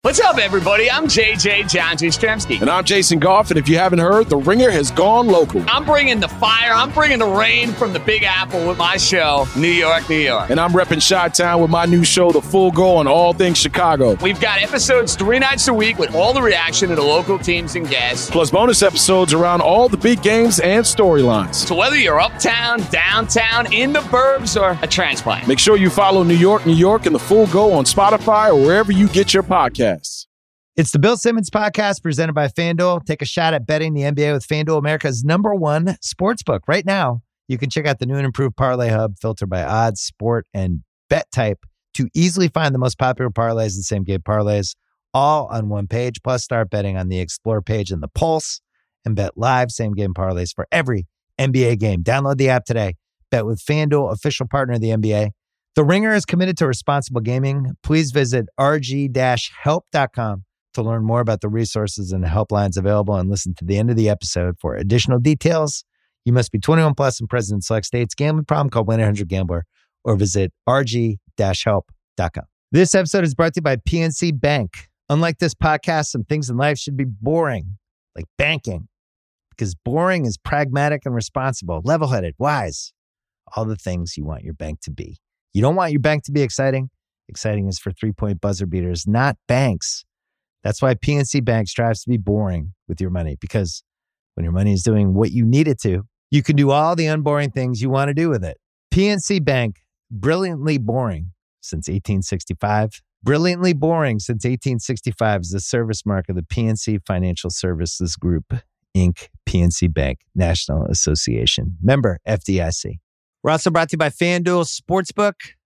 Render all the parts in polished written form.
What's up, everybody? I'm JJ John Jastrzemski. And I'm Jason Goff, and if you haven't heard, The Ringer has gone local. I'm bringing the fire, I'm bringing the rain from the Big Apple with my show, New York, New York. And I'm repping Chi-Town with my new show, The Full Go, on all things Chicago. We've got episodes 3 nights a week with all the reaction to the local teams and guests. Plus bonus episodes around all the big games and storylines. So whether you're uptown, downtown, in the burbs, or a transplant, make sure you follow New York, New York, and The Full Go on Spotify or wherever you get your podcasts. It's the Bill Simmons Podcast presented by FanDuel. Take a shot at betting the NBA with FanDuel, America's #1 sportsbook. Right now, you can check out the new and improved Parlay Hub, filtered by odds, sport, and bet type to easily find the most popular parlays and same-game parlays all on one page. Plus, start betting on the Explore page and the Pulse and bet live same-game parlays for every NBA game. Download the app today. Bet with FanDuel, official partner of the NBA. The Ringer is committed to responsible gaming. Please visit rg-help.com to learn more about the resources and helplines available and listen to the end of the episode for additional details. You must be 21 plus and present in select states. Gambling problem? Call 1-800-GAMBLER or visit rg-help.com. This episode is brought to you by PNC Bank. Unlike this podcast, some things in life should be boring, like banking, because boring is pragmatic and responsible, level-headed, wise, all the things you want your bank to be. You don't want your bank to be exciting. Exciting is for three-point buzzer beaters, not banks. That's why PNC Bank strives to be boring with your money, because when your money is doing what you need it to, you can do all the unboring things you want to do with it. PNC Bank, brilliantly boring since 1865. Brilliantly boring since 1865 is the service mark of the PNC Financial Services Group, Inc., PNC Bank, National Association. Member FDIC. We're also brought to you by FanDuel Sportsbook,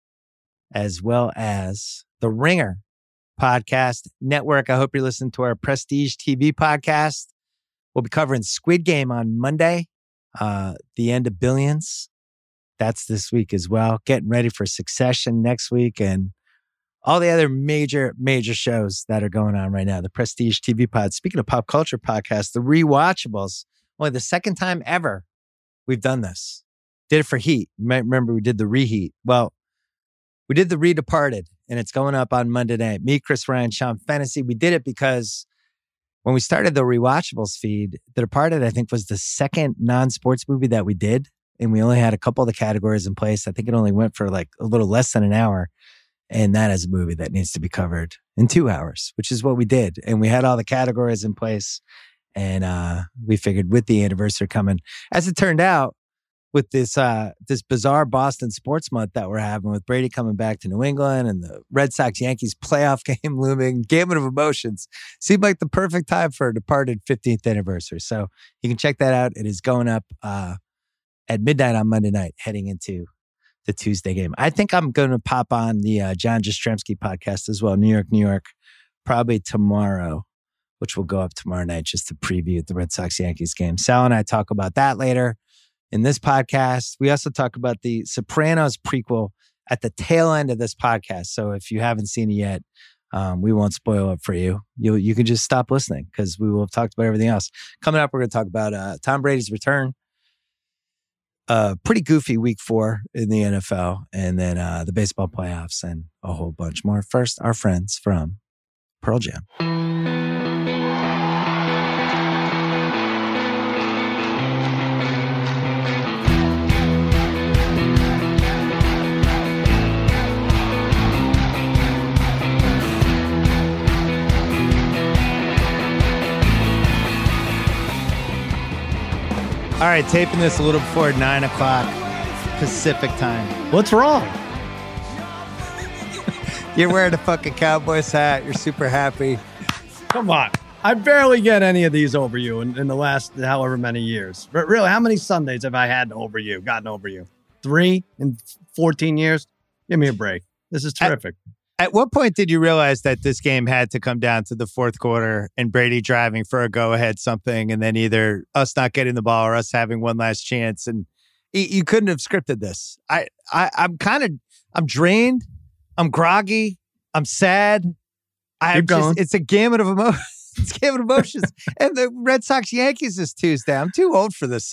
as well as The Ringer Podcast Network. I hope you're listening to our Prestige TV podcast. We'll be covering Squid Game on Monday, the end of Billions. That's this week as well. Getting ready for Succession next week and all the other major shows that are going on right now. The Prestige TV pod. Speaking of pop culture podcasts, The Rewatchables, only the second time ever we've done this. Did it for Heat. You might remember we did the Reheat. Well, we did the Redeparted, and it's going up on Monday night. Me, Chris Ryan, Sean Fennessy. We did it because when we started the Rewatchables feed, The Departed, I think, was the second non-sports movie that we did, and we only had a couple of the categories in place. I think it only went for like a little less than an hour, and that is a movie that needs to be covered in 2 hours, which is what we did. And we had all the categories in place, and we figured with the anniversary coming, as it turned out, with this bizarre Boston sports month that we're having, with Brady coming back to New England and the Red Sox-Yankees playoff game looming, gamut of emotions, seemed like the perfect time for a Departed 15th anniversary. So you can check that out. It is going up at midnight on Monday night, heading into the Tuesday game. I think I'm going to pop on the John Jastrzemski podcast as well, New York, New York, probably tomorrow, which will go up tomorrow night just to preview the Red Sox-Yankees game. Sal and I talk about that later. In this podcast, we also talk about the Sopranos prequel at the tail end of this podcast. So if you haven't seen it yet, we won't spoil it for you. You can just stop listening because we will have talked about everything else. Coming up, we're going to talk about Tom Brady's return. Pretty goofy week 4 in the NFL, and then the baseball playoffs and a whole bunch more. First, our friends from Pearl Jam. All right, taping this a little before 9 o'clock Pacific time. What's wrong? You're wearing a fucking Cowboys hat. You're super happy. Come on. I barely get any of these over you in the last however many years. But really, how many Sundays have I gotten over you? 3 in 14 years? Give me a break. This is terrific. At what point did you realize that this game had to come down to the fourth quarter and Brady driving for a go-ahead something, and then either us not getting the ball or us having one last chance? And you couldn't have scripted this. I'm drained. I'm groggy. I'm sad. It's a gamut of emotions. And the Red Sox Yankees is Tuesday. I'm too old for this, Sal.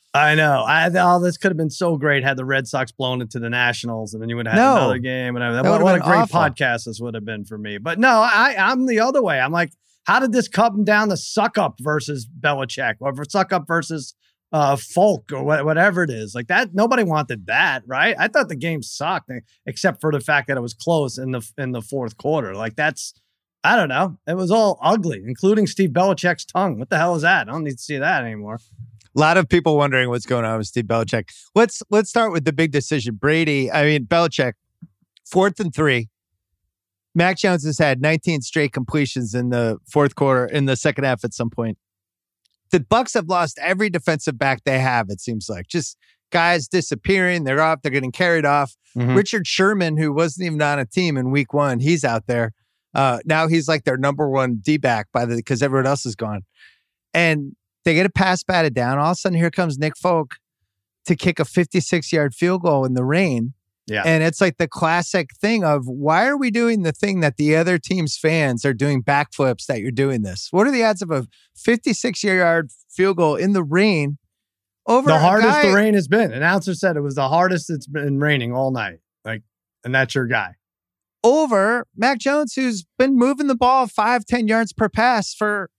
I know. This could have been so great had the Red Sox blown it to the Nationals, and then you would have had another game. And what a great podcast this would have been for me. But no, I'm the other way. I'm like, how did this come down to suck up versus Belichick, or suck up versus Folk, or whatever it is? Like that, nobody wanted that, right? I thought the game sucked, except for the fact that it was close in the fourth quarter. Like that's, I don't know. It was all ugly, including Steve Belichick's tongue. What the hell is that? I don't need to see that anymore. A lot of people wondering what's going on with Steve Belichick. Let's start with the big decision. Belichick, 4th and 3. Mac Jones has had 19 straight completions in the fourth quarter, in the second half at some point. The Bucs have lost every defensive back they have, it seems like. Just guys disappearing. They're off. They're getting carried off. Mm-hmm. Richard Sherman, who wasn't even on a team in week 1, he's out there. Now he's like their number 1 D-back because everyone else is gone. And they get a pass batted down. All of a sudden, here comes Nick Folk to kick a 56-yard field goal in the rain. Yeah. And it's like the classic thing of, why are we doing the thing that the other team's fans are doing backflips that you're doing this? What are the odds of a 56-yard field goal in the rain over the hardest the rain has been? Announcer said it was the hardest it's been raining all night. Like, and that's your guy. Over Mac Jones, who's been moving the ball 5-10 yards per pass for,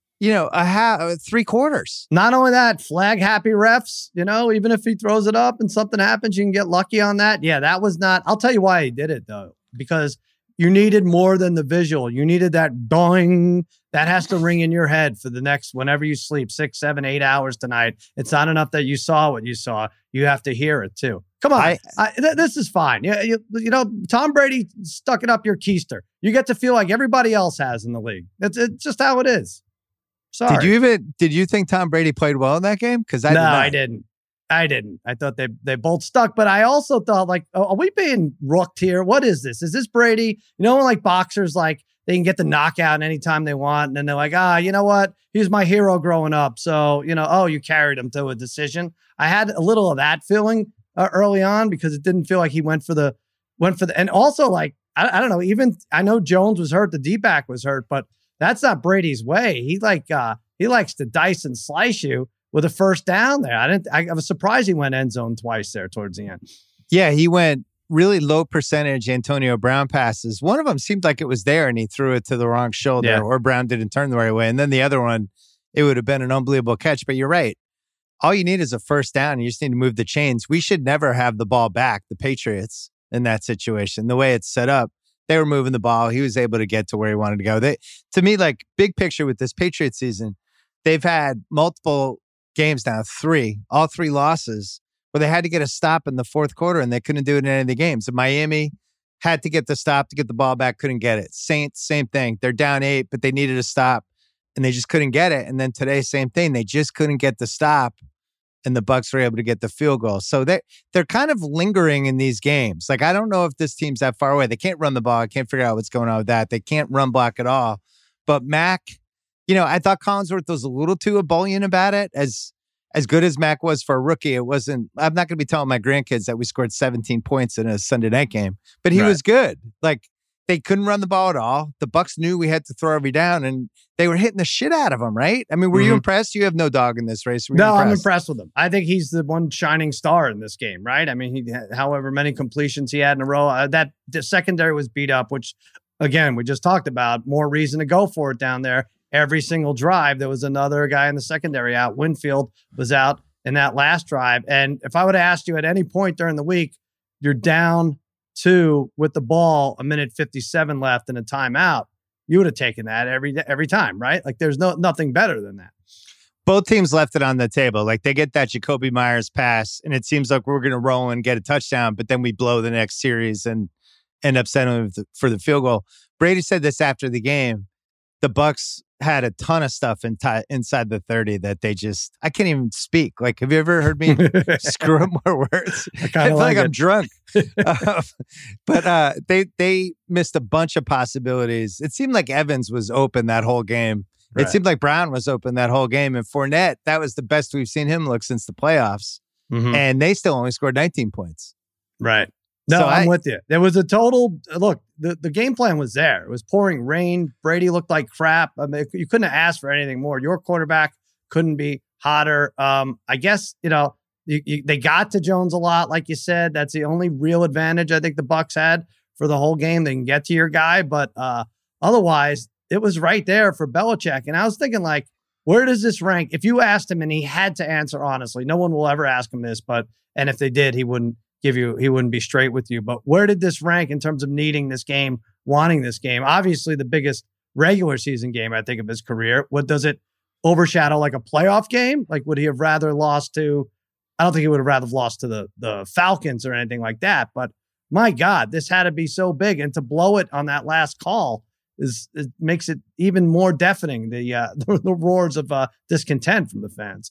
a 3 quarters. Not only that, flag happy refs, even if he throws it up and something happens, you can get lucky on that. Yeah, that was not, I'll tell you why he did it though, because you needed more than the visual. You needed that dong that has to ring in your head for the next, whenever you sleep, 6, 7, 8 hours tonight. It's not enough that you saw what you saw. You have to hear it too. Come on. This is fine. Yeah, Tom Brady stuck it up your keister. You get to feel like everybody else has in the league. It's just how it is. Sorry. Did you think Tom Brady played well in that game? Because I didn't. I thought they both stuck, but I also thought, like, are we being rooked here? What is this? Is this Brady? When like boxers, like they can get the knockout anytime they want, and then they're like, you know what? He was my hero growing up, so you carried him to a decision. I had a little of that feeling early on because it didn't feel like he went for the, and also like I don't know. Even I know Jones was hurt, the D-back was hurt, but that's not Brady's way. He likes to dice and slice you with a first down there. I was surprised he went end zone twice there towards the end. Yeah, he went really low percentage Antonio Brown passes. One of them seemed like it was there and he threw it to the wrong shoulder, or Brown didn't turn the right way. And then the other one, it would have been an unbelievable catch. But you're right. All you need is a first down. You just need to move the chains. We should never have the ball back, the Patriots, in that situation. The way it's set up, they were moving the ball. He was able to get to where he wanted to go. To me, like, big picture with this Patriots season, they've had multiple games now, all three losses, where they had to get a stop in the fourth quarter and they couldn't do it in any of the games. Miami had to get the stop to get the ball back, couldn't get it. Saints, same thing. They're down 8, but they needed a stop and they just couldn't get it. And then today, same thing. They just couldn't get the stop and the Bucs were able to get the field goal. So they're kind of lingering in these games. Like, I don't know if this team's that far away. They can't run the ball. I can't figure out what's going on with that. They can't run block at all. But Mac, I thought Collinsworth was a little too ebullient about it. As good as Mac was for a rookie, it wasn't. I'm not going to be telling my grandkids that we scored 17 points in a Sunday night game, but he was good. Like, they couldn't run the ball at all. The Bucs knew we had to throw every down, and they were hitting the shit out of him, right? I mean, were you impressed? You have no dog in this race. I'm impressed with him. I think he's the one shining star in this game, right? I mean, he had however many completions he had in a row. That the secondary was beat up, which, again, we just talked about. More reason to go for it down there. Every single drive, there was another guy in the secondary out. Winfield was out in that last drive. And if I would have asked you at any point during the week, you're down 2 with the ball, 1:57 left and a timeout, you would have taken that every time, right? Like, there's nothing better than that. Both teams left it on the table. Like, they get that Jacoby Myers pass, and it seems like we're going to roll and get a touchdown, but then we blow the next series and end up settling for the field goal. Brady said this after the game. The Bucs had a ton of stuff inside the 30 that I can't even speak. Like, have you ever heard me screw up more words? I feel like I'm drunk. But they missed a bunch of possibilities. It seemed like Evans was open that whole game. Right. It seemed like Brown was open that whole game. And Fournette, that was the best we've seen him look since the playoffs. Mm-hmm. And they still only scored 19 points. Right. No, so I'm with you. There was a total look. The game plan was there. It was pouring rain. Brady looked like crap. I mean, you couldn't have asked for anything more. Your quarterback couldn't be hotter. I guess, they got to Jones a lot, like you said. That's the only real advantage I think the Bucs had for the whole game. They can get to your guy, but otherwise, it was right there for Belichick. And I was thinking, like, where does this rank? If you asked him and he had to answer honestly, no one will ever ask him this, and if they did, he wouldn't be straight with you. But where did this rank in terms of needing this game, wanting this game? Obviously, the biggest regular season game, I think, of his career. What does it overshadow, like a playoff game? Like, would he have rather lost to, I don't think he would have rather lost to the Falcons or anything like that. But my God, this had to be so big. And to blow it on that last call it makes it even more deafening, the roars of discontent from the fans.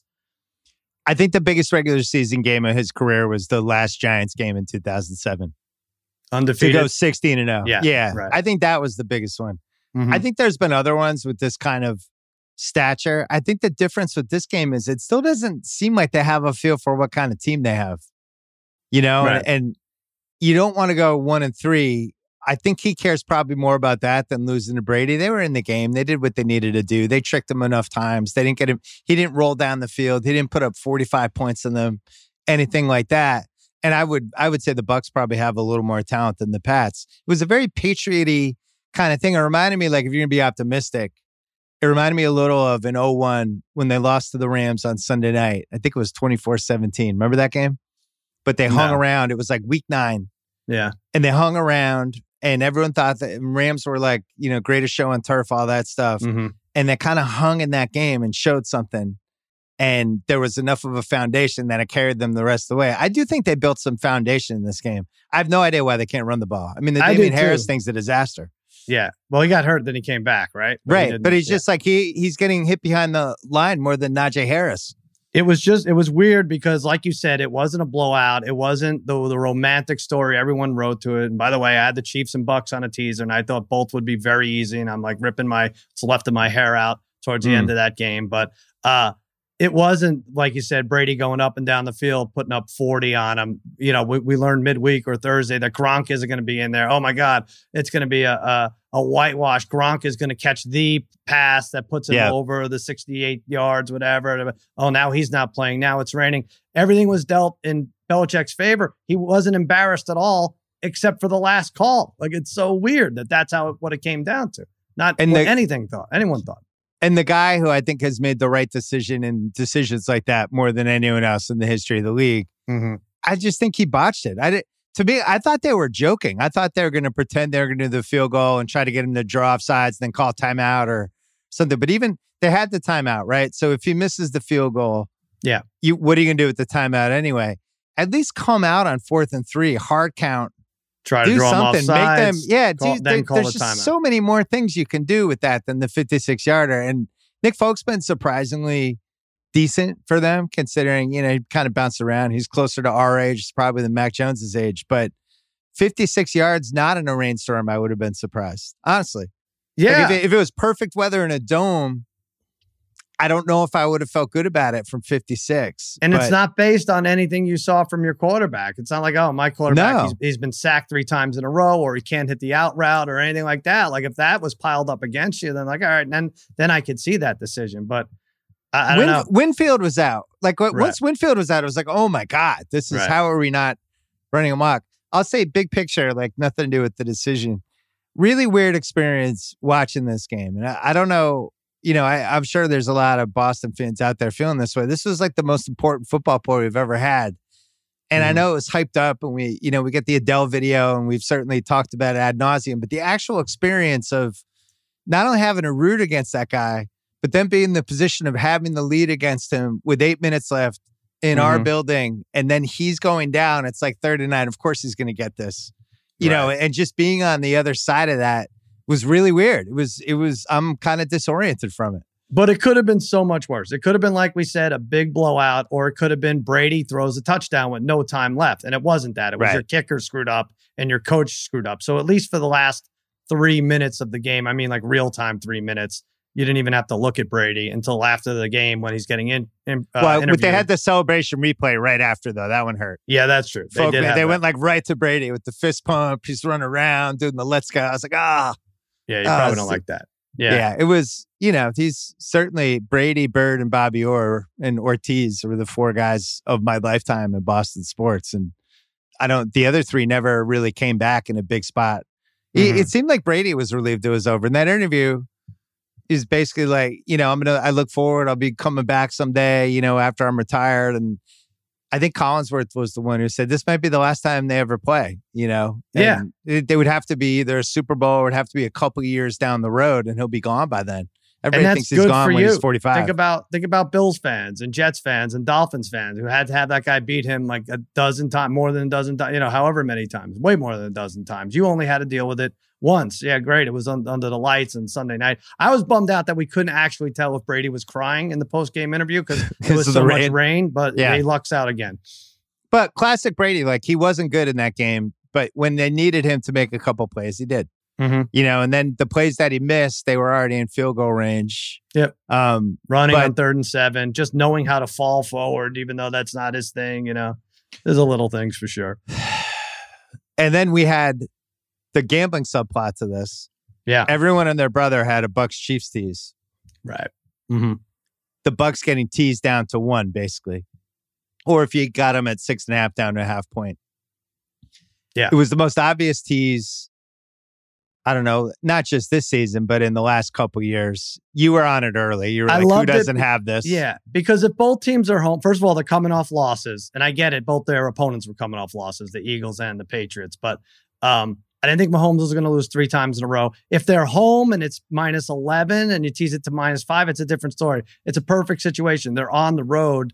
I think the biggest regular season game of his career was the last Giants game in 2007. Undefeated. To go 16-0. Yeah. Right. I think that was the biggest one. Mm-hmm. I think there's been other ones with this kind of stature. I think the difference with this game is it still doesn't seem like they have a feel for what kind of team they have. Right. And you don't want to go 1-3. I think he cares probably more about that than losing to Brady. They were in the game. They did what they needed to do. They tricked him enough times. They didn't get him. He didn't roll down the field. He didn't put up 45 points on them, anything like that. And I would say the Bucs probably have a little more talent than the Pats. It was a very patriot-y kind of thing. It reminded me, like, if you're going to be optimistic, it reminded me a little of an 0-1 when they lost to the Rams on Sunday night. I think it was 24-17. Remember that game? But they hung around. It was like week 9. Yeah. And they hung around. And everyone thought that Rams were like, greatest show on turf, all that stuff. Mm-hmm. And they kind of hung in that game and showed something. And there was enough of a foundation that it carried them the rest of the way. I do think they built some foundation in this game. I have no idea why they can't run the ball. I mean, the Damian Harris thing's a disaster. Yeah. Well, he got hurt, then he came back, right? But he's just like, he's getting hit behind the line more than Najee Harris. It was weird because, like you said, it wasn't a blowout. It wasn't the romantic story everyone wrote to it. And by the way, I had the Chiefs and Bucs on a teaser, and I thought both would be very easy. And I'm like ripping what's left of my hair out towards the end of that game. But it wasn't, like you said, Brady going up and down the field, putting up 40 on him. We learned midweek or Thursday that Gronk isn't going to be in there. Oh my God, it's going to be a whitewash. Gronk is going to catch the pass that puts him over the 68 yards, whatever. Oh, now he's not playing. Now it's raining. Everything was dealt in Belichick's favor. He wasn't embarrassed at all, except for the last call. Like, it's so weird that's what it came down to. Not what anyone thought. And the guy who I think has made the right decision in decisions like that more than anyone else in the history of the league, I just think he botched it. To me, I thought they were joking. I thought they were going to pretend they were going to do the field goal and try to get him to draw off sides, then call timeout or something. But even they had the timeout, right? So if he misses the field goal, what are you going to do with the timeout anyway? At least come out on 4th and 3, hard count. Try to draw something. them off Make them, there's just so many more things you can do with that than the 56-yarder. And Nick Folk's been surprisingly decent for them, considering, he kind of bounced around. He's closer to our age, probably than Mac Jones's age. But 56 yards, not in a rainstorm, I would have been surprised, honestly. Yeah. Like if it was perfect weather in a dome, I don't know if I would have felt good about it from 56. And it's not based on anything you saw from your quarterback. It's not like, oh, my quarterback, he's been sacked 3 times in a row, or he can't hit the out route or anything like that. Like, if that was piled up against you, then like, all right, then I could see that decision. But I don't know. Winfield was out. Like, once Winfield was out, it was like, oh my God, this is how are we not running amok? I'll say big picture, like nothing to do with the decision. Really weird experience watching this game. And I don't know. I'm sure there's a lot of Boston fans out there feeling this way. This was like the most important football play we've ever had. And I know it was hyped up, and we get the Adele video, and we've certainly talked about it ad nauseum, but the actual experience of not only having to root against that guy, but then being in the position of having the lead against him with 8 minutes left in our building, and then he's going down. It's like 3rd and 9. Of course he's going to get this, and just being on the other side of that was really weird. It was, I'm kind of disoriented from it. But it could have been so much worse. It could have been, like we said, a big blowout, or it could have been Brady throws a touchdown with no time left. And it wasn't that. It was your kicker screwed up and your coach screwed up. So at least for the last 3 minutes of the game, I mean, like real time 3 minutes, you didn't even have to look at Brady until after the game when he's getting interviewed. But they had the celebration replay right after, though. That one hurt. Yeah, that's true. They went like right to Brady with the fist pump. He's running around doing the let's go. I was like, Yeah, you probably don't like that. Yeah. It was, he's certainly Brady, Bird, and Bobby Orr and Ortiz were the 4 guys of my lifetime in Boston sports. And the other 3 never really came back in a big spot. It seemed like Brady was relieved it was over. In that interview, he's basically like, I look forward, I'll be coming back someday, after I'm retired. And I think Collinsworth was the one who said this might be the last time they ever play, And they would have to be either a Super Bowl or it would have to be a couple of years down the road and he'll be gone by then. Everybody thinks he's gone when he's 45. Think about Bills fans and Jets fans and Dolphins fans who had to have that guy beat him like a dozen times, more than a dozen times, however many times, way more than a dozen times. You only had to deal with it once. Yeah, great. It was under the lights on Sunday night. I was bummed out that we couldn't actually tell if Brady was crying in the post-game interview because there was so much rain, but he lucks out again. But classic Brady, like he wasn't good in that game, but when they needed him to make a couple plays, he did. And then the plays that he missed, they were already in field goal range. Yep. Running on 3rd and 7, just knowing how to fall forward, even though that's not his thing, There's a little things for sure. And then we had the gambling subplot to this. Yeah. Everyone and their brother had a Bucs Chiefs tease. Right. The Bucs getting teased down to 1, basically. Or if you got them at 6.5 down to a half point. Yeah. It was the most obvious tease. I don't know, not just this season, but in the last couple of years. You were on it early. You were like, who doesn't have this? Yeah, because if both teams are home, first of all, they're coming off losses. And I get it. Both their opponents were coming off losses, the Eagles and the Patriots. But I didn't think Mahomes was going to lose 3 times in a row. If they're home and it's -11 and you tease it to -5, it's a different story. It's a perfect situation. They're on the road.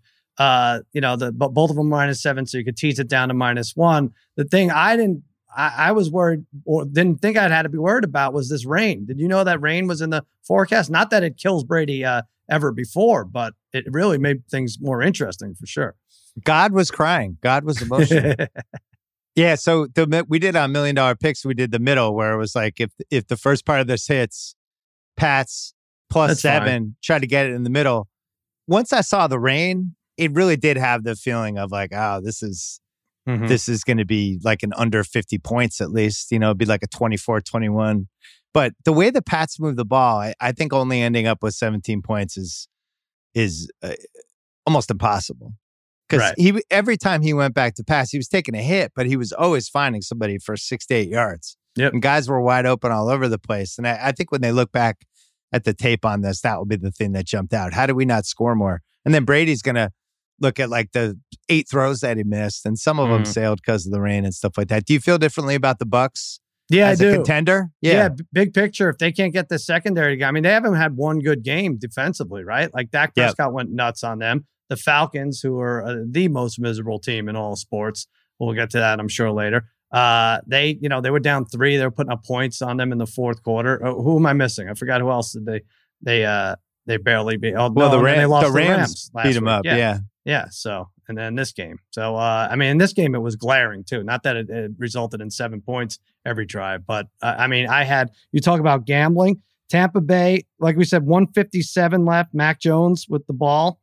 Both of them -7, so you could tease it down to -1. The thing I was worried or didn't think I'd had to be worried about was this rain. Did you know that rain was in the forecast? Not that it kills Brady ever before, but it really made things more interesting for sure. God was crying. God was emotional. Yeah, so we did on $1 Million Picks. We did the middle where it was like if the first part of this hits, Pats +7, try to get it in the middle. Once I saw the rain, it really did have the feeling of like, oh, this is going to be like an under 50 points at least. It'd be like a 24-21. But the way the Pats move the ball, I think only ending up with 17 points is almost impossible. Because every time he went back to pass, he was taking a hit, but he was always finding somebody for 6 to 8 yards. Yep. And guys were wide open all over the place. And I think when they look back at the tape on this, that will be the thing that jumped out. How did we not score more? And then Brady's going to look at like the 8 throws that he missed, and some of them sailed because of the rain and stuff like that. Do you feel differently about the Bucs? Yeah, as I do. A contender? Yeah, big picture. If they can't get the secondary guy, I mean, they haven't had one good game defensively, right? Like Dak Prescott went nuts on them. The Falcons, who are the most miserable team in all sports, we'll get to that, I'm sure, later. They were down 3. They were putting up points on them in the fourth quarter. Who am I missing? I forgot who else did they barely beat. Oh, well, no, the Rams beat them up. Yeah. So, and then this game. So, in this game, it was glaring too. Not that it resulted in 7 points every drive, but you talk about gambling. Tampa Bay, like we said, 157 left. Mac Jones with the ball.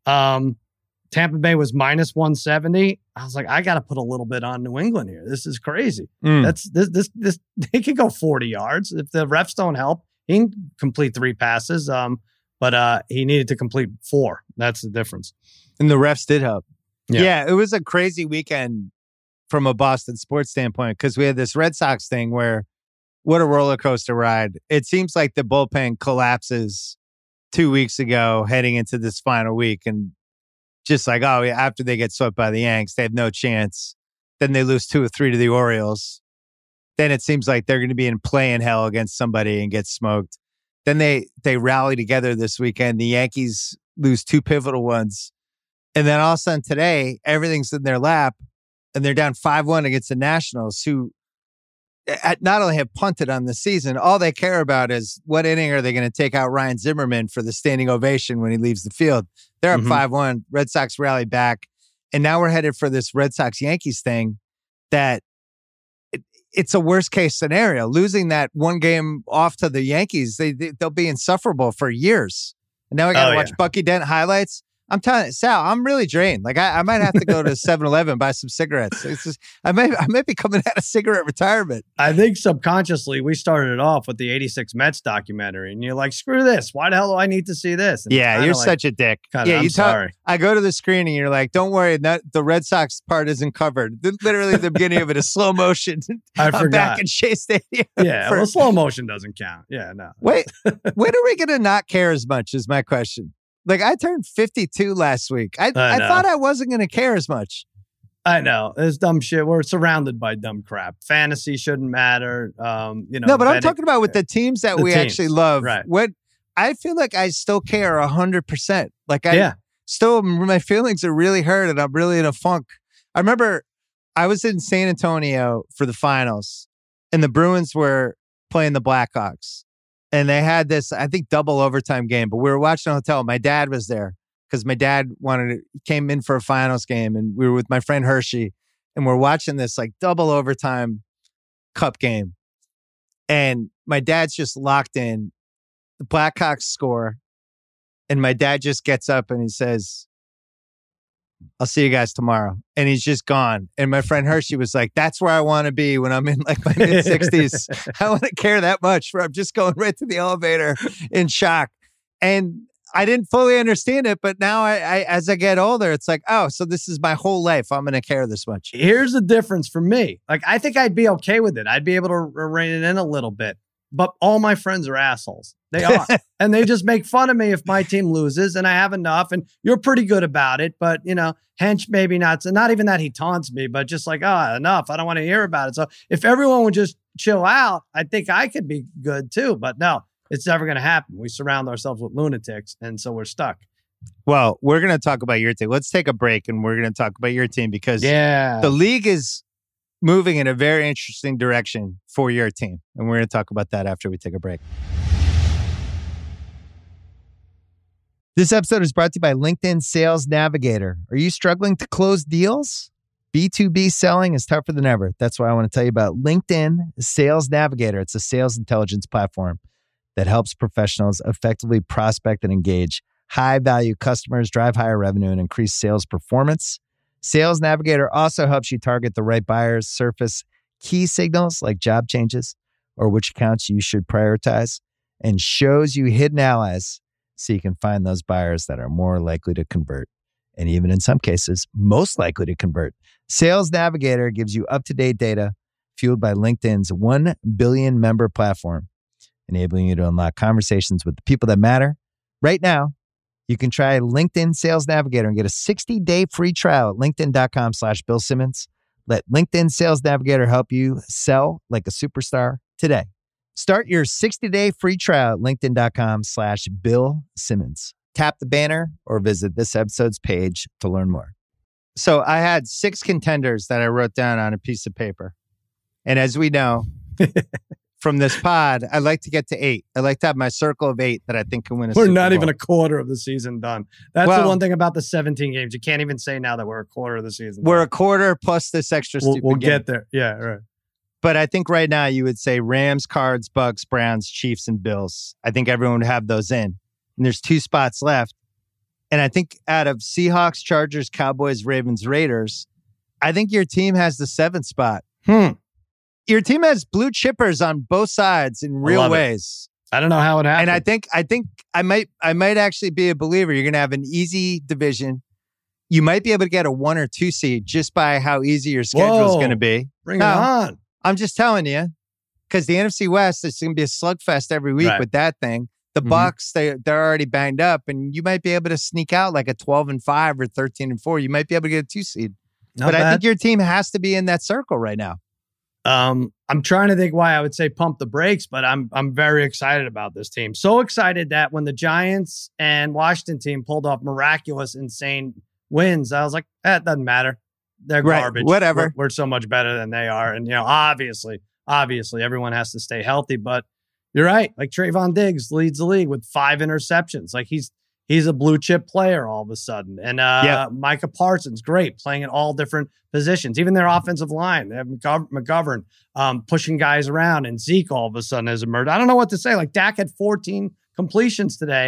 Tampa Bay was -170. I was like, I got to put a little bit on New England here. This is crazy. That's this. They could go 40 yards if the refs don't help. He can complete 3 passes. But he needed to complete 4. That's the difference. And the refs did help. Yeah, it was a crazy weekend from a Boston sports standpoint because we had this Red Sox thing where what a roller coaster ride. It seems like the bullpen collapses 2 weeks ago heading into this final week. And just like, after they get swept by the Yanks, they have no chance. Then they lose 2 or 3 to the Orioles. Then it seems like they're going to be in play in hell against somebody and get smoked. Then they rally together this weekend. The Yankees lose 2 pivotal ones. And then all of a sudden today, everything's in their lap. And they're down 5-1 against the Nationals, who not only have punted on the season, all they care about is what inning are they going to take out Ryan Zimmerman for the standing ovation when he leaves the field. They're up 5-1. Red Sox rally back. And now we're headed for this Red Sox-Yankees thing that it's a worst case scenario. Losing that 1 game off to the Yankees, they'll be insufferable for years. And now we got to watch Bucky Dent highlights. I'm telling you, Sal, I'm really drained. Like I might have to go to 7-Eleven, buy some cigarettes. It's just, I might be coming out of cigarette retirement. I think subconsciously we started it off with the 86 Mets documentary, and you're like, screw this. Why the hell do I need to see this? And yeah, you're such a dick. Yeah, I'm sorry. I go to the screening, you're like, don't worry, the Red Sox part isn't covered. Literally the beginning of it is slow motion. I forgot. Back in Shea Stadium. Yeah, well, slow motion doesn't count. Yeah, no. Wait, when are we going to not care as much is my question. Like, I turned 52 last week. I thought I wasn't going to care as much. I know. It's dumb shit. We're surrounded by dumb crap. Fantasy shouldn't matter. No, but I'm talking about with the teams that we actually love. Right. When I feel like I still care 100%. Like still, my feelings are really hurt and I'm really in a funk. I remember I was in San Antonio for the finals and the Bruins were playing the Blackhawks. And they had this, I think, double overtime game. But we were watching a hotel. My dad was there because my dad came in for a finals game. And we were with my friend Hershey. And we're watching this like double overtime cup game. And my dad's just locked in. The Blackhawks score. And my dad just gets up and he says, I'll see you guys tomorrow. And he's just gone. And my friend Hershey was like, that's where I want to be when I'm in like my mid 60s. I want to care that much where I'm just going right to the elevator in shock. And I didn't fully understand it. But now I as I get older, it's like, oh, so this is my whole life. I'm going to care this much. Here's the difference for me. Like, I think I'd be okay with it. I'd be able to rein it in a little bit. But all my friends are assholes. They are. And they just make fun of me if my team loses and I have enough. And you're pretty good about it. But, Hench maybe not. So not even that he taunts me, but just like, enough. I don't want to hear about it. So if everyone would just chill out, I think I could be good too. But no, it's never going to happen. We surround ourselves with lunatics. And so we're stuck. Well, we're going to talk about your team. Let's take a break and we're going to talk about your team because the league is moving in a very interesting direction for your team. And we're going to talk about that after we take a break. This episode is brought to you by LinkedIn Sales Navigator. Are you struggling to close deals? B2B selling is tougher than ever. That's why I want to tell you about LinkedIn Sales Navigator. It's a sales intelligence platform that helps professionals effectively prospect and engage high-value customers, drive higher revenue, and increase sales performance. Sales Navigator also helps you target the right buyers, surface key signals like job changes or which accounts you should prioritize, and shows you hidden allies so you can find those buyers that are more likely to convert, and even in some cases, most likely to convert. Sales Navigator gives you up-to-date data fueled by LinkedIn's 1 billion member platform, enabling you to unlock conversations with the people that matter. Right now, you can try LinkedIn Sales Navigator and get a 60-day free trial at linkedin.com/Bill Simmons. Let LinkedIn Sales Navigator help you sell like a superstar today. Start your 60-day free trial at linkedin.com/Bill Simmons. Tap the banner or visit this episode's page to learn more. So I had 6 contenders that I wrote down on a piece of paper. And as we know, from this pod, I like to get to 8. I like to have my circle of 8 that I think can win a Super Bowl. We're not even a quarter of the season done. That's the one thing about the 17 games. You can't even say now that we're a quarter of the season We're done. a quarter plus this extra stupid We'll game. get there. Yeah, right. But I think right now you would say Rams, Cards, Bucks, Browns, Chiefs, and Bills. I think everyone would have those in. And there's 2 spots left. And I think out of Seahawks, Chargers, Cowboys, Ravens, Raiders, I think your team has the 7th spot. Your team has blue chippers on both sides in real ways. I don't know how it happened. And I think I might actually be a believer. You're going to have an easy division. You might be able to get a 1 or 2 seed just by how easy your schedule is going to be. Bring it on. I'm just telling you, because the NFC West is going to be a slugfest every week with that thing. The Bucks, they're already banged up, and you might be able to sneak out like a 12-5 or 13-4. You might be able to get a 2 seed. But I think your team has to be in that circle right now. I'm trying to think why I would say pump the brakes, but I'm very excited about this team. So excited that when the Giants and Washington team pulled off miraculous, insane wins, I was like, it doesn't matter. They're garbage. Whatever. We're so much better than they are. And, obviously everyone has to stay healthy, but you're right. Like Trayvon Diggs leads the league with 5 interceptions. Like he's a blue chip player all of a sudden. And Micah Parsons, great, playing in all different positions. Even their offensive line, they have McGovern pushing guys around, and Zeke all of a sudden has emerged. I don't know what to say. Like Dak had 14 completions today,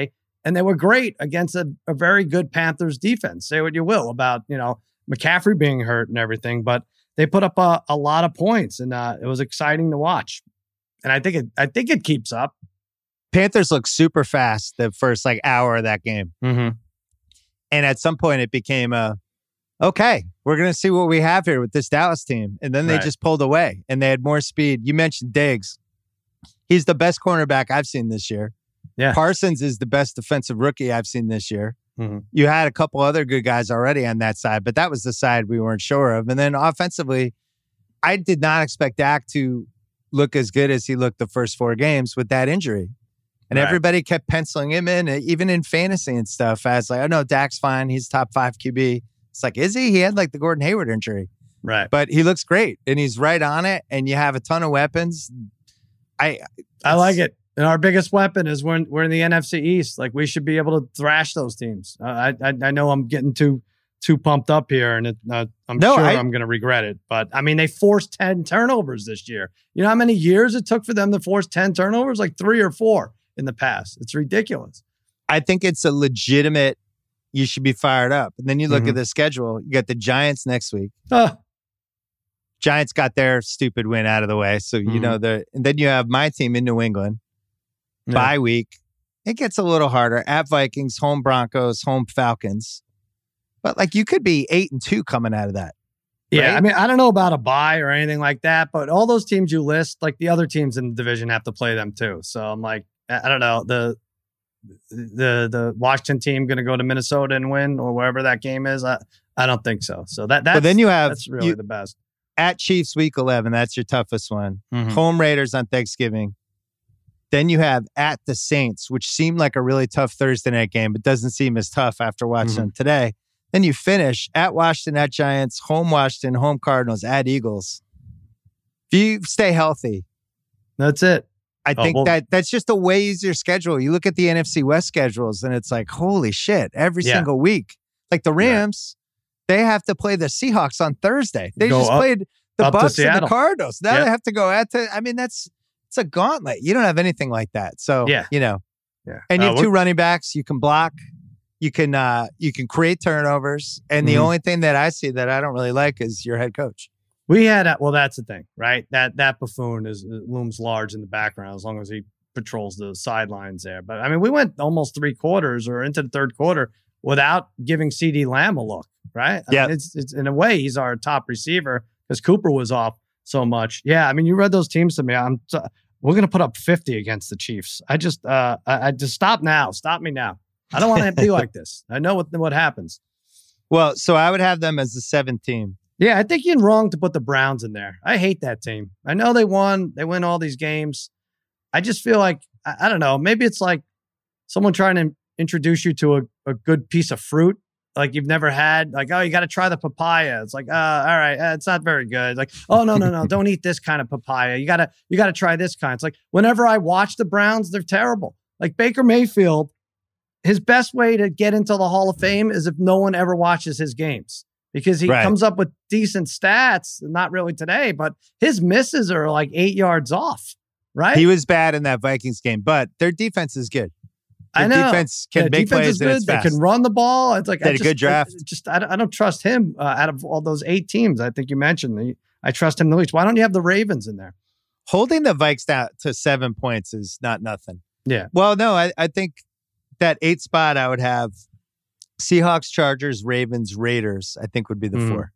And they were great against a very good Panthers defense. Say what you will about, McCaffrey being hurt and everything, but they put up a lot of points, and it was exciting to watch. And I think it keeps up. Panthers looked super fast the first hour of that game. Mm-hmm. And at some point it became okay, we're going to see what we have here with this Dallas team. And then they just pulled away and they had more speed. You mentioned Diggs. He's the best cornerback I've seen this year. Yeah. Parsons is the best defensive rookie I've seen this year. Mm-hmm. You had a couple other good guys already on that side, but that was the side we weren't sure of. And then offensively, I did not expect Dak to look as good as he looked the first 4 games with that injury. And everybody kept penciling him in, even in fantasy and stuff, as oh no, Dak's fine. He's top 5 QB. It's is he? He had the Gordon Hayward injury. Right. But he looks great and he's right on it. And you have a ton of weapons. I like it. And our biggest weapon is we're in the NFC East. We should be able to thrash those teams. I know I'm getting too pumped up here, and I'm going to regret it. But I mean, they forced 10 turnovers this year. You know how many years it took for them to force 10 turnovers? 3 or 4 in the past. It's ridiculous. I think it's a legitimate. You should be fired up. And then you look at the schedule. You got the Giants next week. Giants got their stupid win out of the way, so and then you have my team in New England. Bye week. It gets a little harder. At Vikings, home Broncos, home Falcons. But you could be 8-2 coming out of that. Yeah, right? I mean, I don't know about a bye or anything like that, but all those teams you list, the other teams in the division have to play them too. So I'm I don't know, the Washington team going to go to Minnesota and win or wherever that game is. I don't think so. So that's really the best. At Chiefs week 11, that's your toughest one. Mm-hmm. Home Raiders on Thanksgiving. Then you have at the Saints, which seemed like a really tough Thursday night game, but doesn't seem as tough after watching them today. Then you finish at Washington, at Giants, home Washington, home Cardinals, at Eagles. If you stay healthy, that's it. I think that's just a way easier schedule. You look at the NFC West schedules and it's holy shit, every single week. The Rams, they have to play the Seahawks on Thursday. They just played the Bucks and the Cardinals. Now they have to go it's a gauntlet. You don't have anything like that. So, And you have 2 running backs. You can block. You can create turnovers. And the only thing that I see that I don't really like is your head coach. We had, that's the thing, right? That buffoon looms large in the background as long as he patrols the sidelines there. But I mean, we went almost 3 quarters or into the third quarter without giving CeeDee Lamb a look, right? I mean, it's in a way, he's our top receiver because Cooper was off so much. Yeah, I mean, you read those teams to me. We're going to put up 50 against the Chiefs. I just stop now. Stop me now. I don't want to be like this. I know what happens. Well, so I would have them as the 7th team. Yeah, I think you're wrong to put the Browns in there. I hate that team. I know they won. They win all these games. I just feel I don't know. Maybe it's someone trying to introduce you to a good piece of fruit you've never had. Oh, you got to try the papaya. It's all right, it's not very good. Oh, no, don't eat this kind of papaya. You got to try this kind. It's whenever I watch the Browns, they're terrible. Baker Mayfield, his best way to get into the Hall of Fame is if no one ever watches his games. Because he comes up with decent stats, not really today, but his misses are 8 yards off, right? He was bad in that Vikings game, but their defense is good. Their I know. defense can make plays and it's fast. They can run the ball. It's they had a good draft. I don't trust him out of all those 8 teams I think you mentioned. I trust him the least. Why don't you have the Ravens in there? Holding the Vikes down to 7 points is not nothing. Yeah. Well, no, I think that 8th spot I would have Seahawks, Chargers, Ravens, Raiders, I think would be the 4.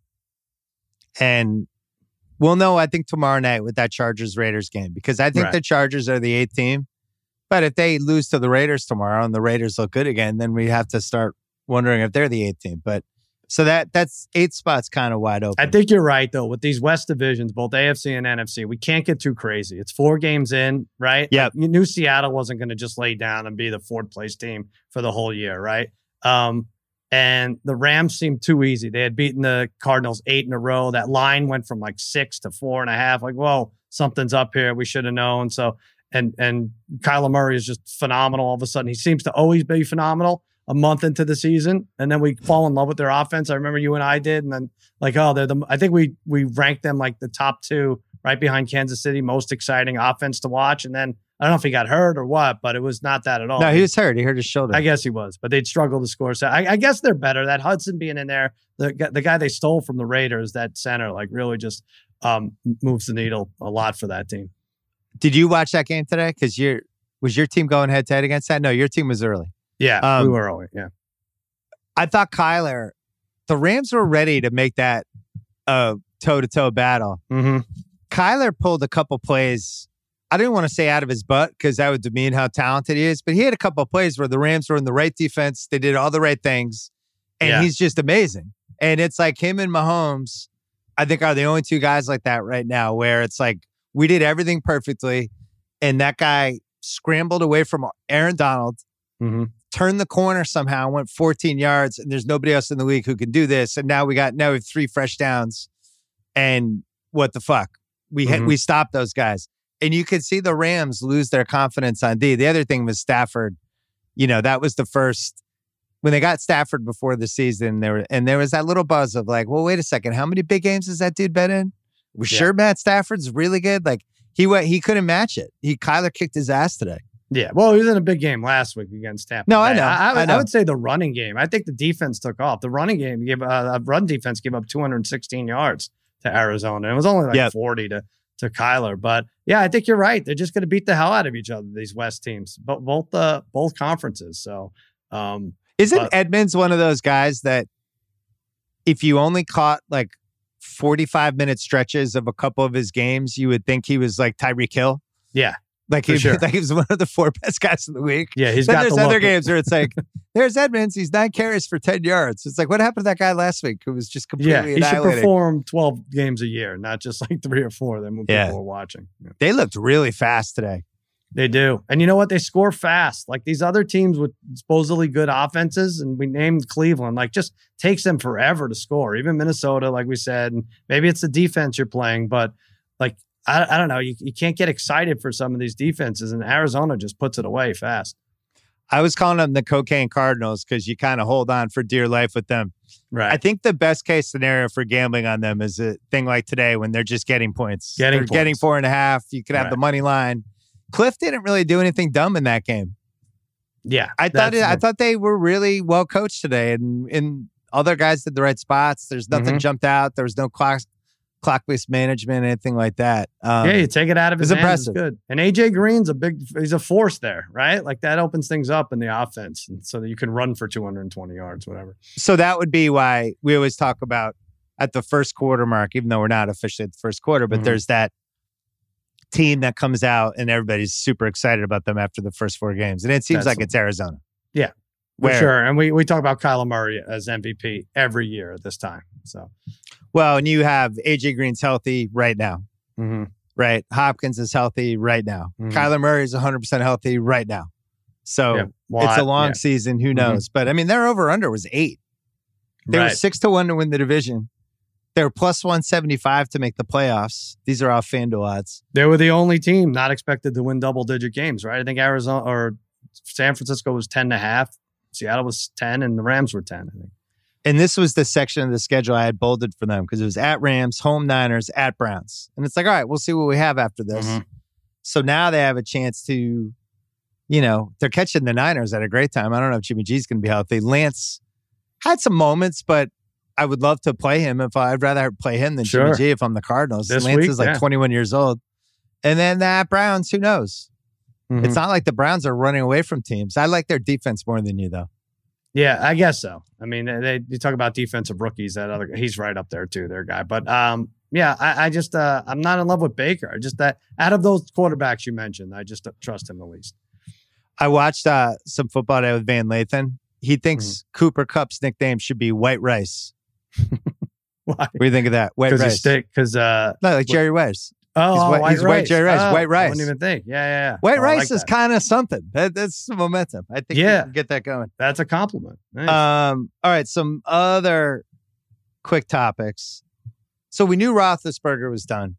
And we'll know, I think, tomorrow night with that Chargers-Raiders game, because I think the Chargers are the 8th team. But if they lose to the Raiders tomorrow and the Raiders look good again, then we have to start wondering if they're the 8th team. But so that's 8 spots kind of wide open. I think you're right, though, with these West divisions, both AFC and NFC, we can't get too crazy. It's 4 games in, right? Yeah. You knew Seattle wasn't going to just lay down and be the 4th place team for the whole year, right? And the Rams seemed too easy. They had beaten the Cardinals 8 in a row. That line went from 6 to 4.5. Whoa, something's up here. We should have known. So, and Kyler Murray is just phenomenal. All of a sudden, he seems to always be phenomenal a month into the season. And then we fall in love with their offense. I remember you and I did. And then I think we ranked them the top 2 right behind Kansas City, most exciting offense to watch. And then I don't know if he got hurt or what, but it was not that at all. No, he was hurt. He hurt his shoulder. I guess he was, but they'd struggle to score. So I guess they're better. That Hudson being in there, the guy they stole from the Raiders, that center, like really just moves the needle a lot for that team. Did you watch that game today? Because was your team going head to head against that? No, your team was early. Yeah, we were early. Yeah, I thought Kyler, the Rams were ready to make that toe-to-toe battle. Mm-hmm. Kyler pulled a couple plays. I didn't want to say out of his butt because that would demean how talented he is, but he had a couple of plays where the Rams were in the right defense. They did all the right things, and he's just amazing. And it's like him and Mahomes, I think, are the only two guys like that right now, where it's like we did everything perfectly, and that guy scrambled away from Aaron Donald, turned the corner somehow, went 14 yards, and there's nobody else in the league who can do this. And now we have 3 fresh downs, and what the fuck? We stopped those guys. And you could see the Rams lose their confidence on D. The other thing was Stafford. That was the first, when they got Stafford before the season, there was that little buzz of like, well, wait a second, how many big games has that dude been in? We're sure Matt Stafford's really good. Like he couldn't match it. Kyler kicked his ass today. Yeah, well, he was in a big game last week against Tampa. No, I know. I would say the running game. I think the defense took off. The running game run defense gave up 216 yards to Arizona. It was only like 40 to Kyler. But yeah, I think you're right. They're just going to beat the hell out of each other, these West teams, but both conferences. So, isn't Edmonds one of those guys that if you only caught like 45-minute stretches of a couple of his games, you would think he was like Tyreek Hill? Yeah. Like he was one of the 4 best guys in the week. Yeah, there's other games where it's like, there's Edmonds, he's 9 carries for 10 yards. It's like, what happened to that guy last week who was just completely he should perform 12 games a year, not just like 3 or 4 that people were watching. Yeah. They looked really fast today. They do. And you know what? They score fast. Like these other teams with supposedly good offenses, and we named Cleveland, like just takes them forever to score. Even Minnesota, like we said, and maybe it's the defense you're playing, but like, I don't know. You can't get excited for some of these defenses, and Arizona just puts it away fast. I was calling them the Cocaine Cardinals because you kind of hold on for dear life with them. Right. I think the best case scenario for gambling on them is a thing like today when they're just getting points. They're getting 4.5. You could have the money line. Cliff didn't really do anything dumb in that game. Yeah. I thought they were really well coached today, and other guys did the right spots. There's nothing jumped out. There was no clock-based management, anything like that. You take it out of his hands. Impressive. It's good. And AJ Green's he's a force there, right? Like that opens things up in the offense, and so that you can run for 220 yards, whatever. So that would be why we always talk about at the first quarter mark, even though we're not officially at the first quarter, but there's that team that comes out and everybody's super excited about them after the first 4 games. And it seems like it's Arizona. Yeah, for sure. And we talk about Kyler Murray as MVP every year at this time. So, well, and you have AJ Green's healthy right now, right? Hopkins is healthy right now. Kyler Murray is 100% healthy right now. So it's a long season. Who knows? But I mean, their over/under was 8. They were 6-1 to win the division. They were plus 175 to make the playoffs. These are all FanDuel odds. They were the only team not expected to win double-digit games, right? I think Arizona or San Francisco was 10.5. Seattle was 10, and the Rams were 10, I think. And this was the section of the schedule I had bolded for them because it was at Rams, home Niners, at Browns. And it's like, all right, we'll see what we have after this. So now they have a chance to, they're catching the Niners at a great time. I don't know if Jimmy G's going to be healthy. Lance had some moments, but I would love to play him. I'd rather play him than Jimmy G if I'm the Cardinals. Lance is like 21 years old. And then that Browns, who knows? It's not like the Browns are running away from teams. I like their defense more than you, though. Yeah, I guess so. I mean, you talk about defensive rookies. He's right up there too, their guy. But I just I'm not in love with Baker. Just that out of those quarterbacks you mentioned, I just trust him the least. I watched some football today with Van Lathan. He thinks Cooper Kupp's nickname should be White Rice. Why? What do you think of that? White Rice. Because like Jerry Rice. He's White Jerry Rice. White Rice. I wouldn't even think. Yeah. White Rice is kind of something. That's momentum. I think you can get that going. That's a compliment. Nice. All right. Some other quick topics. So we knew Roethlisberger was done.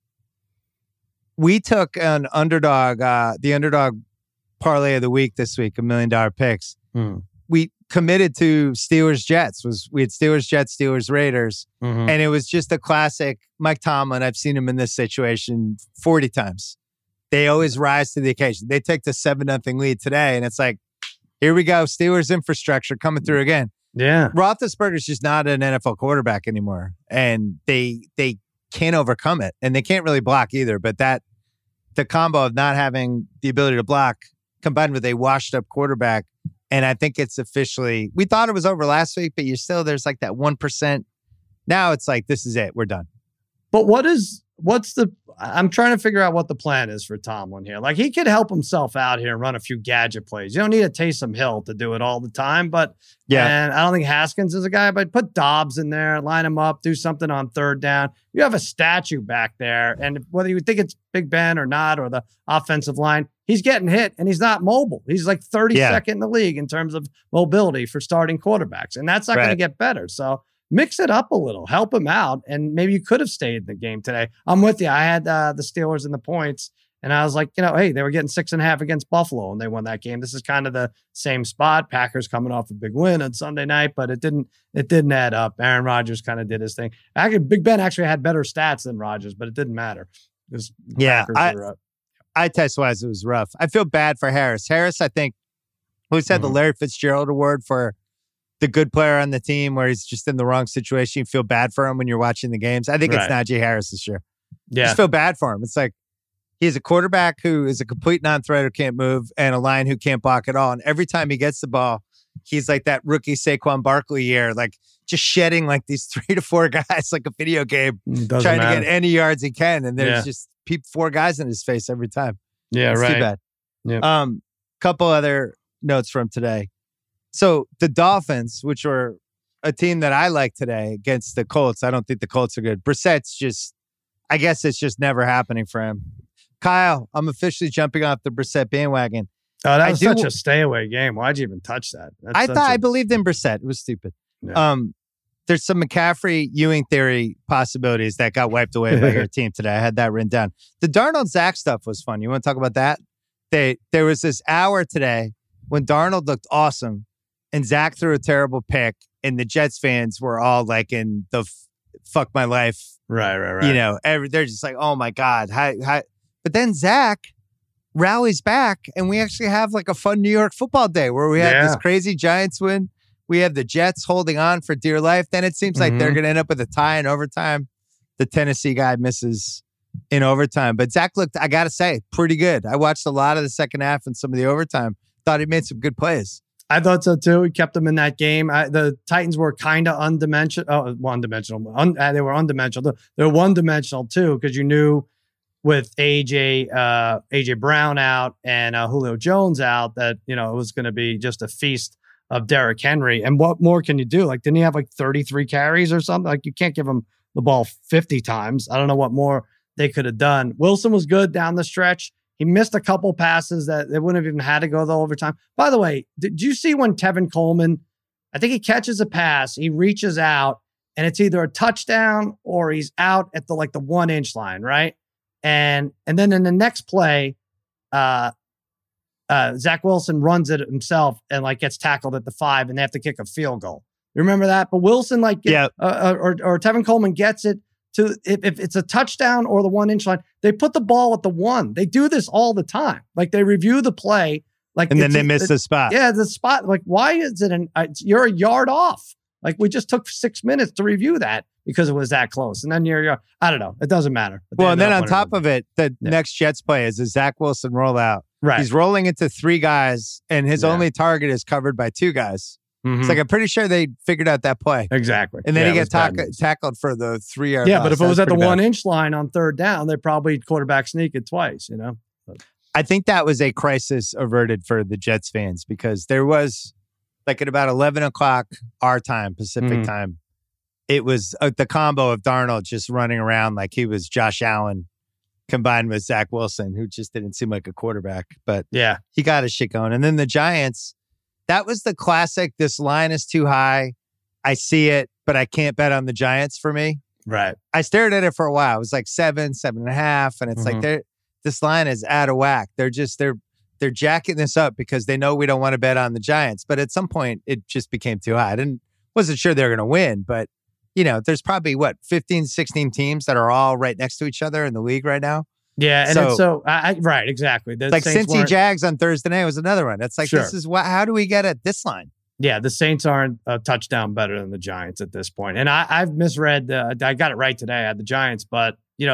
We took an underdog, the underdog parlay of the week this week, $1 million picks. We committed to Steelers Jets. We had Steelers Jets, Steelers Raiders, and it was just a classic Mike Tomlin. I've seen him in this situation 40 times. they always rise to the occasion. They take the 7-0 lead today, and it's like, here we go. Steelers infrastructure coming through again. Yeah. Roethlisberger's just not an NFL quarterback anymore, and they can't overcome it, and they can't really block either. But the combo of not having the ability to block combined with a washed-up quarterback, and I think it's officially, we thought it was over last week, but there's like that 1%. Now it's like, this is it. We're done. But I'm trying to figure out what the plan is for Tomlin here. Like, he could help himself out here and run a few gadget plays. You don't need a Taysom Hill to do it all the time, but and I don't think Haskins is a guy, but put Dobbs in there, line him up, do something on third down. You have a statue back there, and whether you think it's Big Ben or not, or the offensive line, he's getting hit and he's not mobile. He's like 32nd in the league in terms of mobility for starting quarterbacks, and that's not going to get better. So mix it up a little, help him out, and maybe you could have stayed in the game today. I'm with you. I had the Steelers in the points, and I was like, hey, they were getting 6.5 against Buffalo, and they won that game. This is kind of the same spot. Packers coming off a big win on Sunday night, but it didn't add up. Aaron Rodgers kind of did his thing. Big Ben actually had better stats than Rodgers, but it didn't matter. Eye test wise, it was rough. I feel bad for Harris. Harris, I think, who's had the Larry Fitzgerald Award for the good player on the team, where he's just in the wrong situation. You feel bad for him when you're watching the games. I think it's Najee Harris this year. Yeah. Just feel bad for him. It's like, he's a quarterback who is a complete non-threat who can't move, and a line who can't block at all. And every time he gets the ball, he's like that rookie Saquon Barkley year, like just shedding like these 3 to 4 guys like a video game, trying to get any yards he can. And there's just 4 guys in his face every time. Yeah, it's right. Too bad. Yeah. Couple other notes from today. So the Dolphins, which were a team that I like today against the Colts, I don't think the Colts are good. Brissett's just, I guess it's just never happening for him. Kyle, I'm officially jumping off the Brissett bandwagon. Oh, that was such a stay away game. Why'd you even touch that? I believed in Brissett. It was stupid. Yeah. There's some McCaffrey Ewing theory possibilities that got wiped away by your team today. I had that written down. The Darnold Zach stuff was fun. You want to talk about that? There was this hour today when Darnold looked awesome and Zach threw a terrible pick, and the Jets fans were all like in the fuck my life. Right. You know, they're just like, oh my God. But then Zach rallies back, and we actually have like a fun New York football day where we have this crazy Giants win. We have the Jets holding on for dear life. Then it seems like they're going to end up with a tie in overtime. The Tennessee guy misses in overtime. But Zach looked, I got to say, pretty good. I watched a lot of the second half and some of the overtime. Thought he made some good plays. I thought so too. He kept them in that game. The Titans were kind of one-dimensional. They were undimensional. They're one-dimensional too, because you knew with AJ Brown out and Julio Jones out that, it was going to be just a feast of Derrick Henry. And what more can you do? Like, didn't he have like 33 carries or something? Like, you can't give him the ball 50 times. I don't know what more they could have done. Wilson was good down the stretch. He missed a couple passes that they wouldn't have even had to go the overtime. By the way, did you see when Tevin Coleman, I think he catches a pass, he reaches out, and it's either a touchdown or he's out at the 1-inch line, right? And then in the next play, Zach Wilson runs it himself and gets tackled at the 5, and they have to kick a field goal. You remember that? But Wilson or Tevin Coleman gets it to, if it's a touchdown or the 1-inch line, they put the ball at the 1. They do this all the time. They review the play, and then they miss the spot. Yeah, the spot. Why is it you're a yard off? We just took 6 minutes to review that because it was that close. And then I don't know. It doesn't matter. Well, and then on top of it, the next Jets play is a Zach Wilson rollout. Right. He's rolling into 3 guys, and his only target is covered by 2 guys. Mm-hmm. It's I'm pretty sure they figured out that play. Exactly. And then he gets tackled for the 3-yard loss. But if it was at the 1-inch line on third down, they probably quarterback sneak it twice, I think that was a crisis averted for the Jets fans, because there was, at about 11 o'clock our time, Pacific time, it was the combo of Darnold just running around like he was Josh Allen combined with Zach Wilson, who just didn't seem like a quarterback. But he got his shit going. And then the Giants, that was the classic, this line is too high. I see it, but I can't bet on the Giants for me. Right. I stared at it for a while. It was 7.5. And it's this line is out of whack. They're jacking this up because they know we don't want to bet on the Giants. But at some point, it just became too high. Wasn't sure they were going to win, but there's probably 15, 16 teams that are all right next to each other in the league right now. Yeah, and so right, exactly. The like Saints Cincy Jags on Thursday night was another one. It's like, Sure. this is how do we get at this line? Yeah, the Saints aren't a touchdown better than the Giants at this point. And I've misread. I got it right today. I had the Giants, but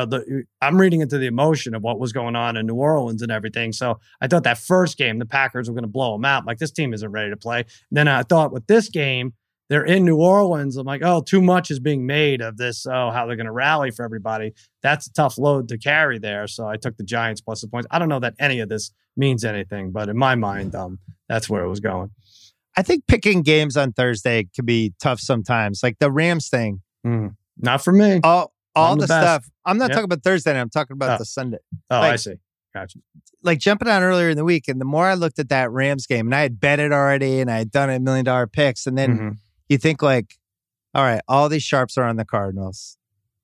I'm reading into the emotion of what was going on in New Orleans and everything. So I thought that first game, the Packers were going to blow them out. Like, this team isn't ready to play. Then I thought with this game, they're in New Orleans. I'm like, oh, too much is being made of this. Oh, how they're going to rally for everybody. That's a tough load to carry there. So I took the Giants plus the points. I don't know that any of this means anything, but in my mind, that's where it was going. I think picking games on Thursday can be tough sometimes. Like the Rams thing. Not for me. All the stuff. I'm not talking about Thursday night. I'm talking about the Sunday. Oh, I see. Gotcha. Like jumping on earlier in the week, and the more I looked at that Rams game, and I had bet it already, and I had done $1 million picks, and then you think like, all right, all these sharps are on the Cardinals.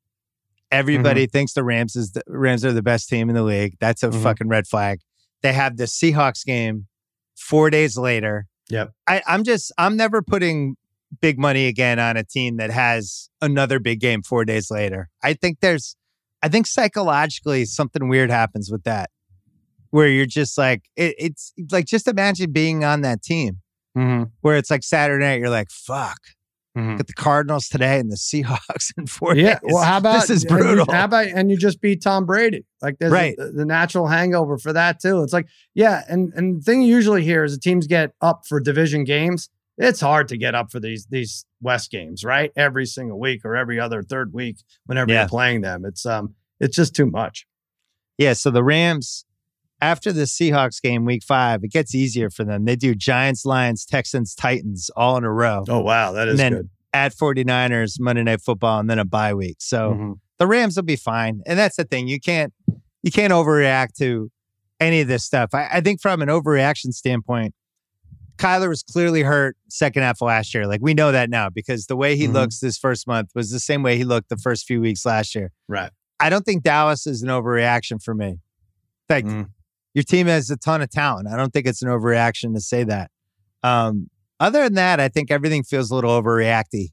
Everybody thinks the Rams are the best team in the league. That's a fucking red flag. They have the Seahawks game 4 days later. Yep. I'm never putting big money again on a team that has another big game 4 days later. I think psychologically something weird happens with that, where you're just like, it's like, just imagine being on that team where it's like Saturday night, you're like, fuck, get the Cardinals today and the Seahawks in 4 days. Well, how about this is brutal? And you just beat Tom Brady? Like, there's right. the natural hangover for that too. It's like, yeah, and the thing you usually hear is the teams get up for division games. It's hard to get up for these West games, right? Every single week or every other third week, whenever you're playing them, it's just too much. Yeah. So the Rams, after the Seahawks game, week 5, it gets easier for them. They do Giants, Lions, Texans, Titans all in a row. Oh, wow. That is good. At 49ers, Monday Night Football, and then a bye week. So the Rams will be fine. And that's the thing. You can't overreact to any of this stuff. I think from an overreaction standpoint, Kyler was clearly hurt second half of last year. Like, we know that now because the way he looks this first month was the same way he looked the first few weeks last year. Right. I don't think Dallas is an overreaction for me. Like, your team has a ton of talent. I don't think it's an overreaction to say that. Other than that, I think everything feels a little overreacty.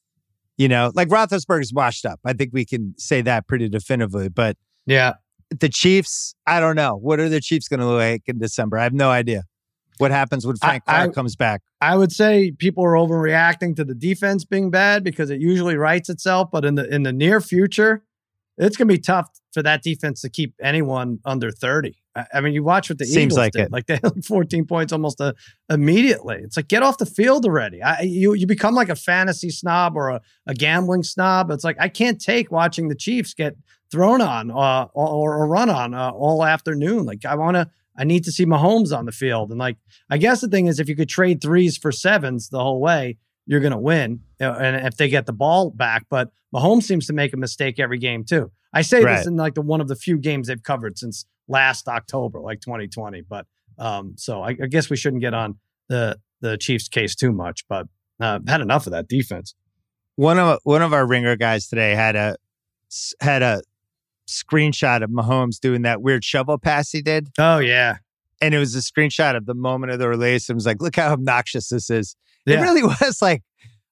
Like Roethlisberger's washed up. I think we can say that pretty definitively. But yeah, the Chiefs, I don't know. What are the Chiefs going to look like in December? I have no idea. What happens when Frank Clark comes back? I would say people are overreacting to the defense being bad because it usually rights itself. But in the near future, it's going to be tough for that defense to keep anyone under 30. I mean, you watch what the Eagles did. Like, they had 14 points almost immediately. It's like, get off the field already. You become like a fantasy snob or a gambling snob. It's like, I can't take watching the Chiefs get thrown on or run on all afternoon. Like, I need to see Mahomes on the field. And like, I guess the thing is, if you could trade 3s for 7s the whole way, you're going to win. And if they get the ball back, but Mahomes seems to make a mistake every game too. I say this in like one of the few games they've covered since last October, like 2020. But so I guess we shouldn't get on the Chiefs case too much, but had enough of that defense. One of our ringer guys today had a screenshot of Mahomes doing that weird shovel pass he did. Oh yeah. And it was a screenshot of the moment of the release. It was like, look how obnoxious this is. Yeah. It really was like,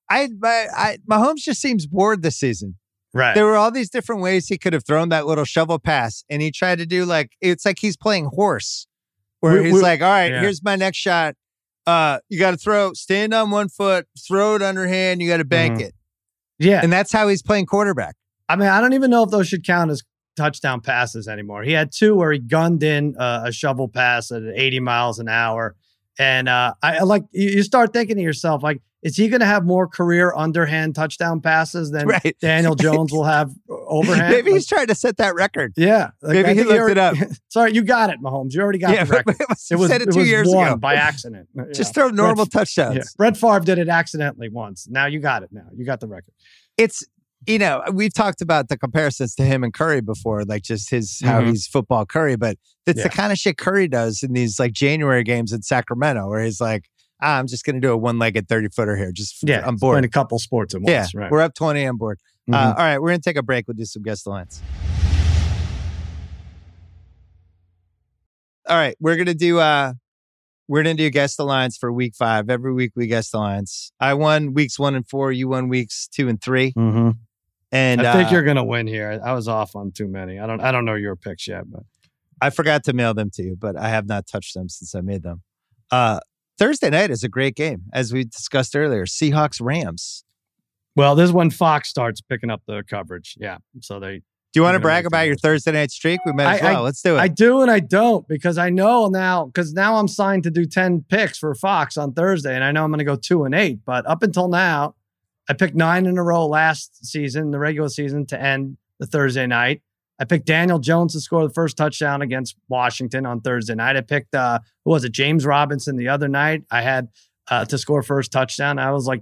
Mahomes just seems bored this season. Right. There were all these different ways he could have thrown that little shovel pass, and he tried to do it's like he's playing horse, where he's like, all right, here's my next shot. You got to stand on one foot, throw it underhand, you got to bank it. Yeah. And that's how he's playing quarterback. I mean, I don't even know if those should count as touchdown passes anymore. He had 2 where he gunned in a shovel pass at 80 miles an hour. And I like, you start thinking to yourself, like, is he going to have more career underhand touchdown passes than Daniel Jones will have overhand? Maybe he's trying to set that record. Yeah. Maybe he looked it up. Sorry, you got it, Mahomes. You already got the record. It was 2 years ago. By accident. Just throw normal touchdowns. Yeah. Brett Favre did it accidentally once. Now you got it. Now you got the record. It's, we've talked about the comparisons to him and Curry before, like just how he's football Curry, but it's the kind of shit Curry does in these like January games in Sacramento, where he's like, I'm just going to do a one-legged 30-footer here. I'm bored. Playing a couple sports at once. Yeah, right. We're up 20. I'm bored. All right, we're going to take a break. We'll do some guest lines. All right, we're going to do guest the lines for week 5. Every week we guest the lines. I won weeks 1 and 4. You won weeks 2 and 3. And I think you're going to win here. I was off on too many. I don't know your picks yet, but I forgot to mail them to you, but I have not touched them since I made them. Thursday night is a great game, as we discussed earlier. Seahawks Rams. Well, this is when Fox starts picking up the coverage. Yeah, so they. Do you want to brag about your Thursday night streak? We might as well. Let's do it. I do and I don't, because I know now, because now I'm signed to do 10 picks for Fox on Thursday, and I know I'm going to go 2-8. But up until now, I picked 9 in a row last season, the regular season, to end the Thursday night. I picked Daniel Jones to score the first touchdown against Washington on Thursday night. I picked, James Robinson the other night. I had to score first touchdown. I was like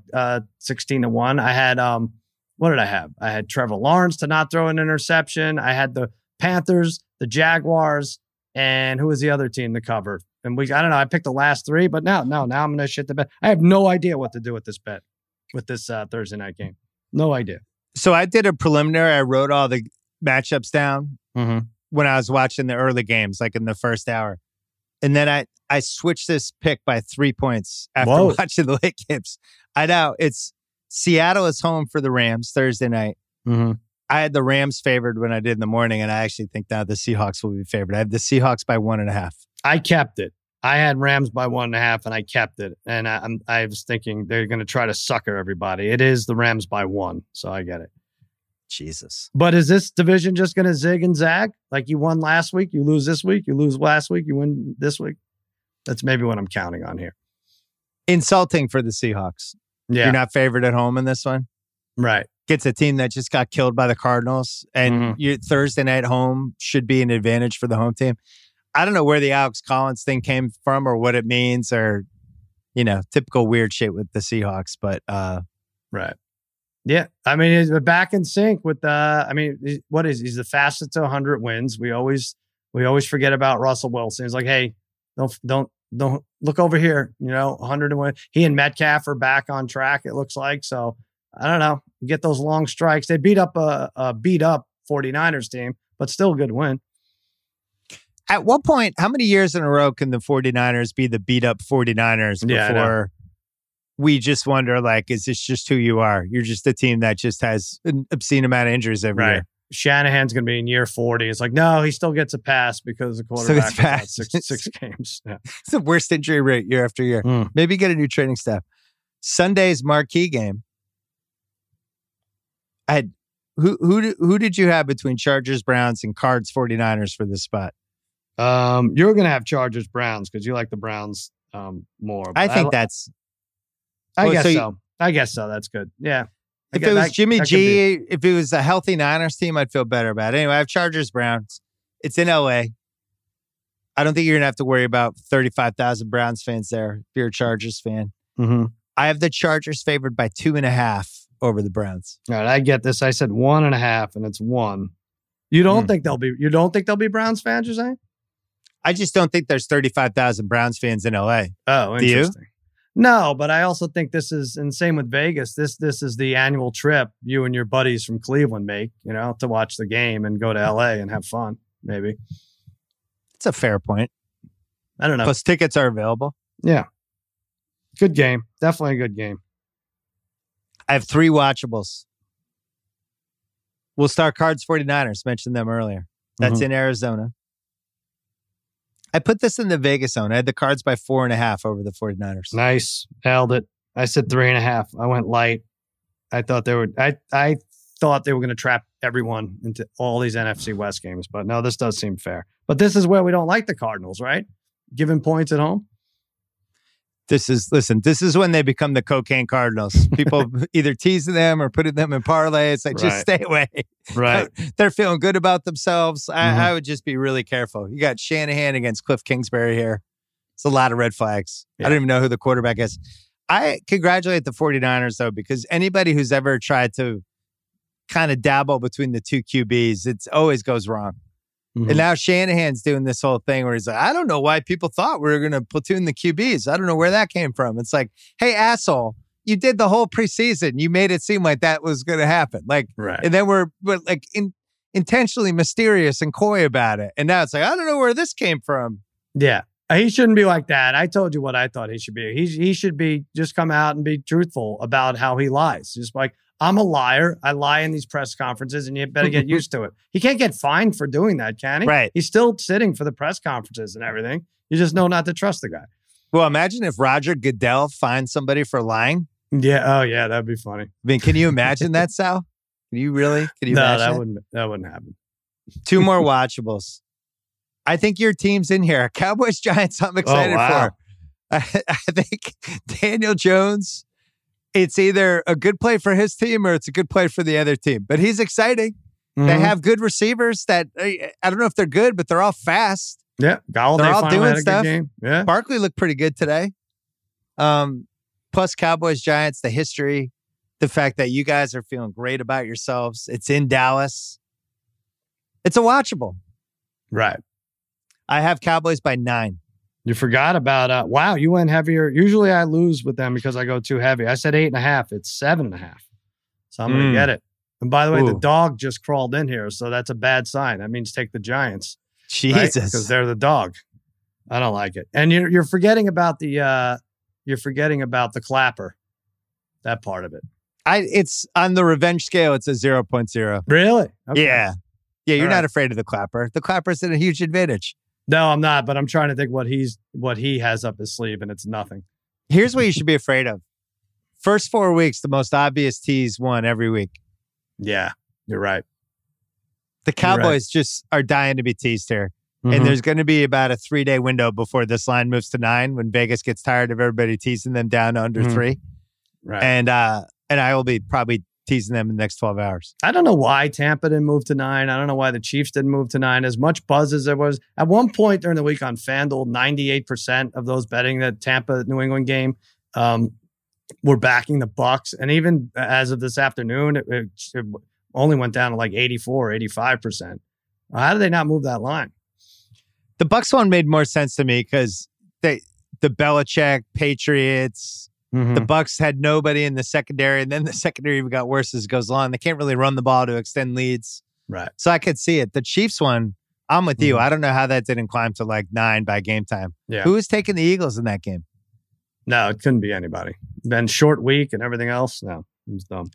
16-1. I had, what did I have? I had Trevor Lawrence to not throw an interception. I had the Panthers, the Jaguars, and who was the other team to cover? And I don't know. I picked the last 3, but now I'm going to shit the bet. I have no idea what to do with this bet, with this Thursday night game. No idea. So I did a preliminary. I wrote all the matchups down when I was watching the early games, like in the first hour. And then I switched this pick by 3 points after watching the late games. I know it's Seattle is home for the Rams Thursday night. I had the Rams favored when I did in the morning, and I actually think now the Seahawks will be favored. I have the Seahawks by 1.5. I kept it. I had Rams by 1.5, and I kept it. And I was thinking they're going to try to sucker everybody. It is the Rams by 1, so I get it. Jesus. But is this division just going to zig and zag? Like you won last week, you lose this week, you lose last week, you win this week? That's maybe what I'm counting on here. Insulting for the Seahawks. Yeah. You're not favored at home in this one. Right. Gets a team that just got killed by the Cardinals, and your Thursday night home should be an advantage for the home team. I don't know where the Alex Collins thing came from or what it means, or, typical weird shit with the Seahawks, but right. Yeah. I mean, he's back in sync with he's the fastest to 100 wins. We always forget about Russell Wilson. He's like, hey, don't look over here, 101. He and Metcalf are back on track, it looks like. So I don't know. You get those long strikes. They beat up a beat up 49ers team, but still a good win. At what point, how many years in a row can the 49ers be the beat up 49ers before we just wonder, like, is this just who you are? You're just a team that just has an obscene amount of injuries every year. Shanahan's going to be in year 40. It's like, no, he still gets a pass because the quarterback has six games. Yeah. It's the worst injury rate year after year. Maybe get a new training staff. Sunday's marquee game. I had who did you have between Chargers, Browns, and Cards 49ers for this spot? You're going to have Chargers, Browns because you like the Browns more. I think that's. I guess so. I guess so. That's good. Yeah. If it was Jimmy G, if it was a healthy Niners team, I'd feel better about it. Anyway, I have Chargers, Browns. It's in LA. I don't think you're going to have to worry about 35,000 Browns fans there if you're a Chargers fan. I have the Chargers favored by 2.5 over the Browns. All right, I get this. I said 1.5, and it's 1. You don't think they'll be Browns fans, you're saying? I just don't think there's 35,000 Browns fans in LA. Oh, interesting. Do you? No, but I also think this is, and same with Vegas, this is the annual trip you and your buddies from Cleveland make, to watch the game and go to LA and have fun, maybe. It's a fair point. I don't know. Plus tickets are available. Yeah. Good game. Definitely a good game. I have 3 watchables. We'll start Cards 49ers. Mentioned them earlier. That's in Arizona. I put this in the Vegas zone. I had the Cards by 4.5 over the 49ers. Nice. Held it. I said 3.5. I went light. I thought they were going to trap everyone into all these NFC West games, but no, this does seem fair. But this is where we don't like the Cardinals, right? Giving points at home. This is when they become the cocaine Cardinals. People either teasing them or putting them in parlays. Like, just stay away. Right. They're feeling good about themselves. I would just be really careful. You got Shanahan against Cliff Kingsbury here. It's a lot of red flags. Yeah. I don't even know who the quarterback is. I congratulate the 49ers, though, because anybody who's ever tried to kind of dabble between the two QBs, it always goes wrong. And now Shanahan's doing this whole thing where he's like, I don't know why people thought we were going to platoon the QBs. I don't know where that came from. It's like, hey, asshole, you did the whole preseason. You made it seem like that was going to happen. Like, and then we're like intentionally mysterious and coy about it. And now it's like, I don't know where this came from. Yeah. He shouldn't be like that. I told you what I thought he should be. He should be just come out and be truthful about how he lies. Just like, I'm a liar. I lie in these press conferences, and you better get used to it. He can't get fined for doing that, can he? Right. He's still sitting for the press conferences and everything. You just know not to trust the guy. Well, imagine if Roger Goodell finds somebody for lying. Yeah. Oh, yeah. That'd be funny. I mean, can you imagine that, Sal? Can you really? Can you imagine that wouldn't happen. 2 more watchables. I think your team's in here. Cowboys Giants, I'm excited for. I think Daniel Jones, it's either a good play for his team or it's a good play for the other team. But he's exciting. Mm-hmm. They have good receivers that, I don't know if they're good, but they're all fast. Yeah. Galladay they're all doing stuff. Game. Yeah. Barkley looked pretty good today. Plus Cowboys Giants, the history, the fact that you guys are feeling great about yourselves. It's in Dallas. It's a watchable. Right. I have Cowboys by 9. You forgot about, wow, you went heavier. Usually I lose with them because I go too heavy. I said 8.5. It's 7.5. So I'm going to get it. And by the way, the dog just crawled in here. So that's a bad sign. That means take the Giants. Jesus. Right? Because they're the dog. I don't like it. And you're forgetting about the clapper. That part of it. It's on the revenge scale. It's a 0.0. Really? Okay. Yeah. Yeah. You're not afraid of the clapper. The clapper's at a huge advantage. No, I'm not, but I'm trying to think what he has up his sleeve, and it's nothing. Here's what you should be afraid of. First 4 weeks, the most obvious tease won every week. Yeah, you're right. The Cowboys just are dying to be teased here. Mm-hmm. And there's going to be about a 3-day window before this line moves to 9 when Vegas gets tired of everybody teasing them down to under 3. Right. And I will be probably teasing them in the next 12 hours. I don't know why Tampa didn't move to 9. I don't know why the Chiefs didn't move to 9. As much buzz as there was. At one point during the week on FanDuel, 98% of those betting that Tampa-New England game were backing the Bucs. And even as of this afternoon, it only went down to like 84, 85%. How did they not move that line? The Bucs one made more sense to me because the Belichick, Patriots... Mm-hmm. The Bucs had nobody in the secondary, and then the secondary even got worse as it goes along. They can't really run the ball to extend leads. Right. So I could see it. The Chiefs one, I'm with you. I don't know how that didn't climb to like 9 by game time. Yeah. Who was taking the Eagles in that game? No, it couldn't be anybody. Then short week and everything else. No, it was dumb.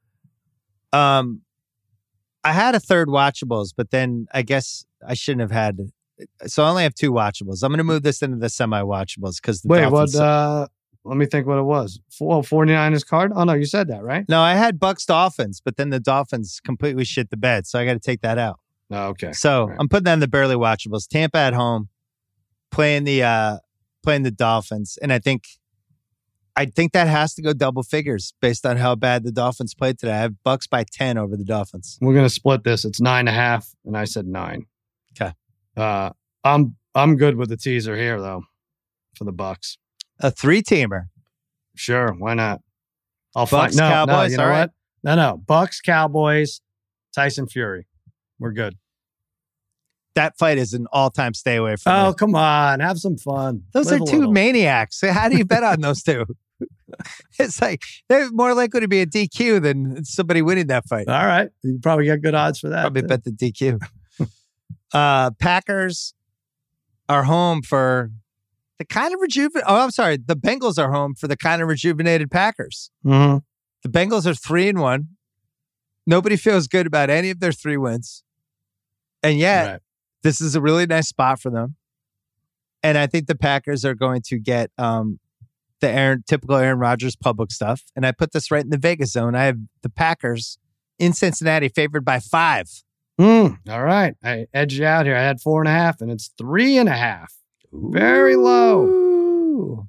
I had a third watchables, but then I guess I shouldn't have had. So I only have 2 watchables. I'm going to move this into the semi-watchables because the Dolphins. Let me think what it was. 49ers card? Oh, no, you said that, right? No, I had Bucs Dolphins, but then the Dolphins completely shit the bed, so I got to take that out. Oh, okay. So I'm putting that in the barely watchables. Tampa at home, playing the Dolphins, and I think that has to go double figures based on how bad the Dolphins played today. I have Bucs by 10 over the Dolphins. We're gonna split this. It's 9.5, and I said 9. Okay. I'm good with the teaser here though, for the Bucs. A 3-teamer. Sure, why not? I'll Bucs, Cowboys. You know what? No. Bucs, Cowboys, Tyson Fury. We're good. That fight is an all-time stay away from me. Oh, come on. Have some fun. Those are 2 maniacs. How do you bet on those 2? It's like they're more likely to be a DQ than somebody winning that fight. All right. You probably get good odds for that. Probably bet the DQ. Packers are home for the kind of the Bengals are home for the kind of rejuvenated Packers. Mm-hmm. The Bengals are 3-1. Nobody feels good about any of their 3 wins. And yet, this is a really nice spot for them. And I think the Packers are going to get the typical Aaron Rodgers public stuff. And I put this right in the Vegas zone. I have the Packers in Cincinnati favored by 5. All right. I edged you out here. I had 4.5 and it's 3.5. Very low.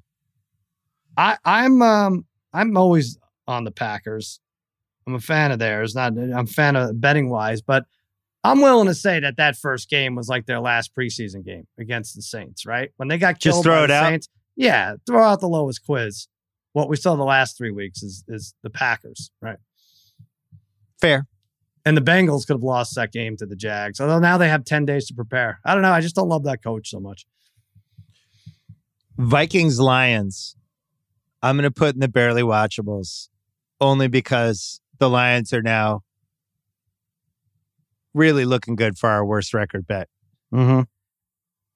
I'm always on the Packers. I'm a fan of theirs. I'm a fan of betting wise, but I'm willing to say that first game was like their last preseason game against the Saints, right? When they got killed by the Saints. Yeah, throw out the lowest quiz. What we saw the last 3 weeks is the Packers, right? Fair. And the Bengals could have lost that game to the Jags. Although now they have 10 days to prepare. I don't know. I just don't love that coach so much. Vikings Lions. I'm going to put in the barely watchables only because the Lions are now really looking good for our worst record bet. Mm-hmm.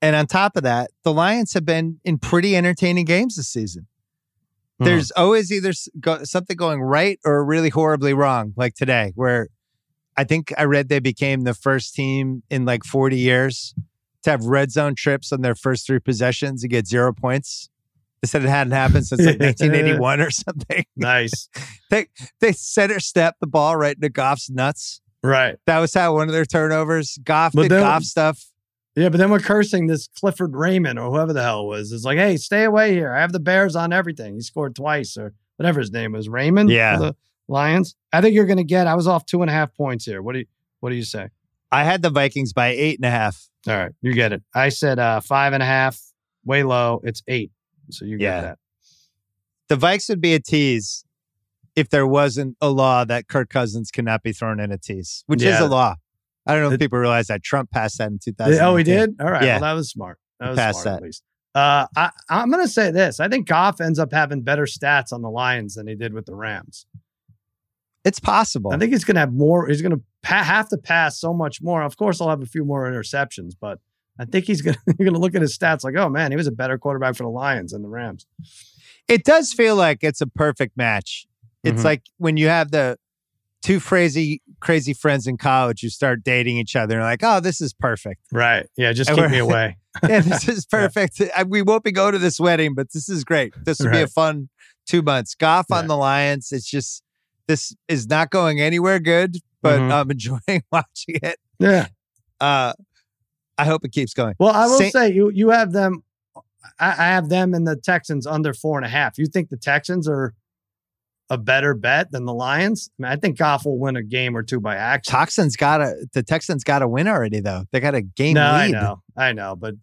And on top of that, the Lions have been in pretty entertaining games this season. There's always either something going right or really horribly wrong, like today, where I think I read they became the first team in like 40 years to have red zone trips on their first 3 possessions and get 0 points. They said it hadn't happened since like 1981 or something. Nice. They center step the ball right into Goff's nuts. Right. That was how one of their turnovers. Goff did Goff stuff. Yeah, but then we're cursing this Clifford Raymond or whoever the hell it was. It's like, hey, stay away here. I have the Bears on everything. He scored twice or whatever his name was. Raymond? Yeah. For the Lions. I think you're going to I was off 2.5 points here. What do you say? I had the Vikings by 8.5. All right, you get it. I said 5.5, way low. It's 8. So you get that. The Vikes would be a tease if there wasn't a law that Kirk Cousins cannot be thrown in a tease, which is a law. I don't know if people realize that. Trump passed that in 2000. Oh, he did? All right. Yeah. Well, that was smart. That was passed smart, that. at least. I'm going to say this. I think Goff ends up having better stats on the Lions than he did with the Rams. It's possible. I think he's going to have more. He's going to have to pass so much more. Of course, he'll have a few more interceptions, but I think you're going to look at his stats like, oh, man, he was a better quarterback for the Lions than the Rams. It does feel like it's a perfect match. It's like when you have the 2 crazy friends in college who start dating each other and like, oh, this is perfect. Right. Yeah, just keep me away. Yeah, this is perfect. We won't be going to this wedding, but this is great. This will be a fun 2 months. Goff on the Lions. It's just, this is not going anywhere good, but I'm enjoying watching it. Yeah. I hope it keeps going. Well, I will say you have them. I have them and the Texans under 4.5. You think the Texans are a better bet than the Lions? I mean, I think Goff will win a game or 2 by accident. The Texans got to win already, though. They got a game lead. I know, but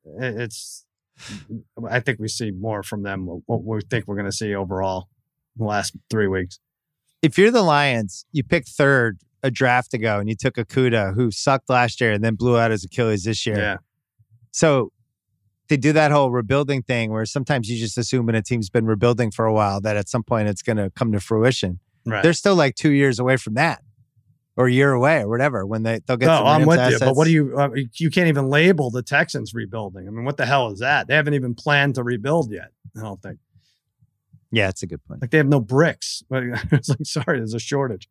I think we see more from them. What we think we're going to see overall in the last 3 weeks. If you're the Lions, you picked 3rd a draft ago, and you took Okudah, who sucked last year and then blew out his Achilles this year. Yeah. So they do that whole rebuilding thing where sometimes you just assume when a team's been rebuilding for a while that at some point it's going to come to fruition. Right. They're still like 2 years away from that, or a year away, or whatever. When they'll get. No, some I'm with assets. you. But what do you can't even label the Texans rebuilding. I mean, what the hell is that? They haven't even planned to rebuild yet. I don't think. Yeah, it's a good point. Like they have no bricks. It's like, sorry, there's a shortage.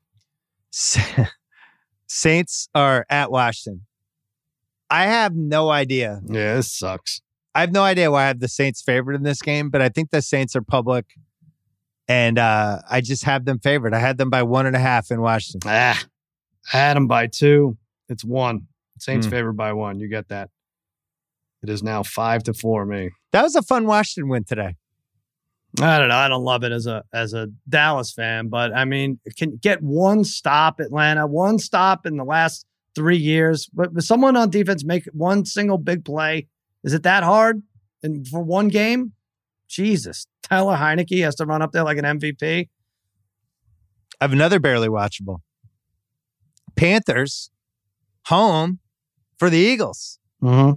Saints are at Washington. I have no idea. Yeah, this sucks. I have no idea why I have the Saints favored in this game, but I think the Saints are public, and I just have them favored. I had them by 1.5 in Washington. I had them by 2. It's 1. Saints favored by 1. You get that. It is now 5-4 me. That was a fun Washington win today. I don't know. I don't love it as a Dallas fan, but I mean, can get one stop, Atlanta, one stop in the last 3 years, but someone on defense make one single big play. Is it that hard? And for one game? Jesus. Tyler Heineke has to run up there like an MVP. I have another barely watchable. Panthers home for the Eagles. Mm-hmm.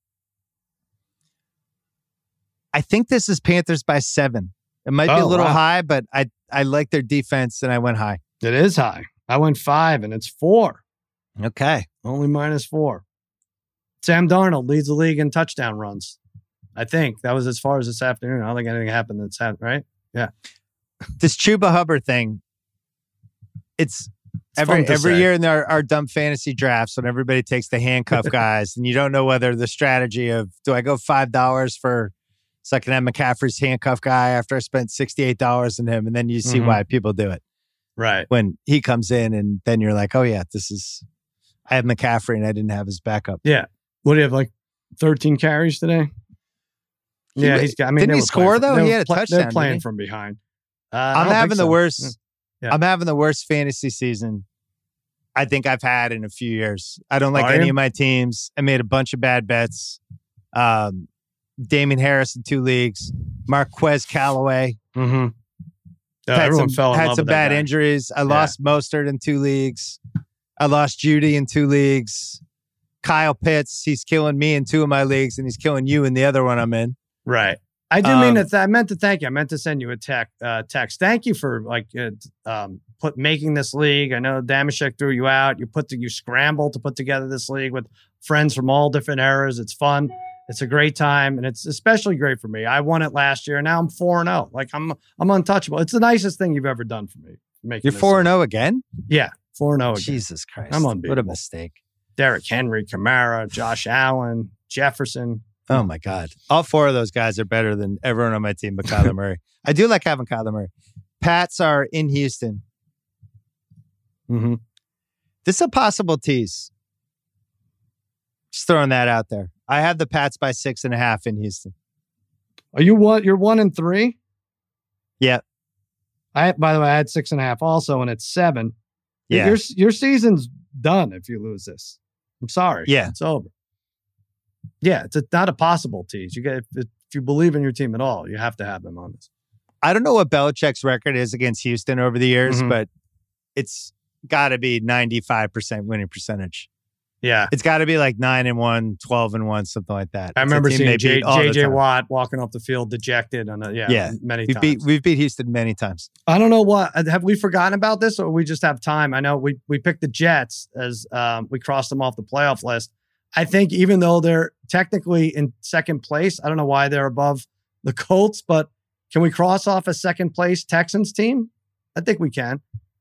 I think this is Panthers by 7. It might be a little high, but I like their defense and I went high. It is high. I went 5 and it's 4. Okay. Only -4. Sam Darnold leads the league in touchdown runs. I think that was as far as this afternoon. I don't think anything happened that's happened, right? Yeah. This Chuba Hubbard thing, it's every year in our dumb fantasy drafts when everybody takes the handcuff guys and you don't know whether the strategy of, do I go $5 for so I can have McCaffrey's handcuff guy after I spent $68 on him, and then you see why people do it. Right. When he comes in and then you're like, oh yeah, I have McCaffrey and I didn't have his backup. Yeah. What do you have, like 13 carries today? He's got. I mean, didn't he score though? He had a touchdown. They're playing from behind. I'm having the worst. Yeah. I'm having the worst fantasy season I think I've had in a few years. I don't like any of my teams. I made a bunch of bad bets. Damian Harris in 2 leagues. Marquez Callaway. Mm-hmm. Everyone fell in love had some with that bad guy. injuries. I lost Mostert in 2 leagues. I lost Judy in 2 leagues. Kyle Pitts, he's killing me in 2 of my leagues, and he's killing you in the other one I'm in. Right. I do mean that. I meant to thank you. I meant to send you a text. Thank you for making this league. I know Damashek threw you out. You scrambled to put together this league with friends from all different eras. It's fun. It's a great time, and it's especially great for me. I won it last year, and now I'm 4-0. Like I'm untouchable. It's the nicest thing you've ever done for me. You're 4-0 again? Yeah, 4-0 again. Jesus Christ! I'm unbeatable. What a mistake. Derrick Henry, Kamara, Josh Allen, Jefferson. Oh my God! All 4 of those guys are better than everyone on my team, but Kyler Murray. I do like having Kyler Murray. Pats are in Houston. Mm-hmm. This is a possible tease. Just throwing that out there. I have the Pats by 6.5 in Houston. Are you what? You're 1-3? Yeah. By the way, I had 6.5 also, and it's 7. Yeah. Your season's done if you lose this. I'm sorry. Yeah. It's over. Yeah, it's not a possible tease. If you believe in your team at all, you have to have them on this. I don't know what Belichick's record is against Houston over the years, but it's got to be 95% winning percentage. Yeah. It's got to be like 9-1, 12-1, something like that. I remember seeing J.J. Watt walking off the field dejected. Many times. We've beat Houston many times. I don't know what. Have we forgotten about this or we just have time? I know we picked the Jets as we crossed them off the playoff list. I think even though they're technically in second place, I don't know why they're above the Colts, but can we cross off a second place Texans team? I think we can.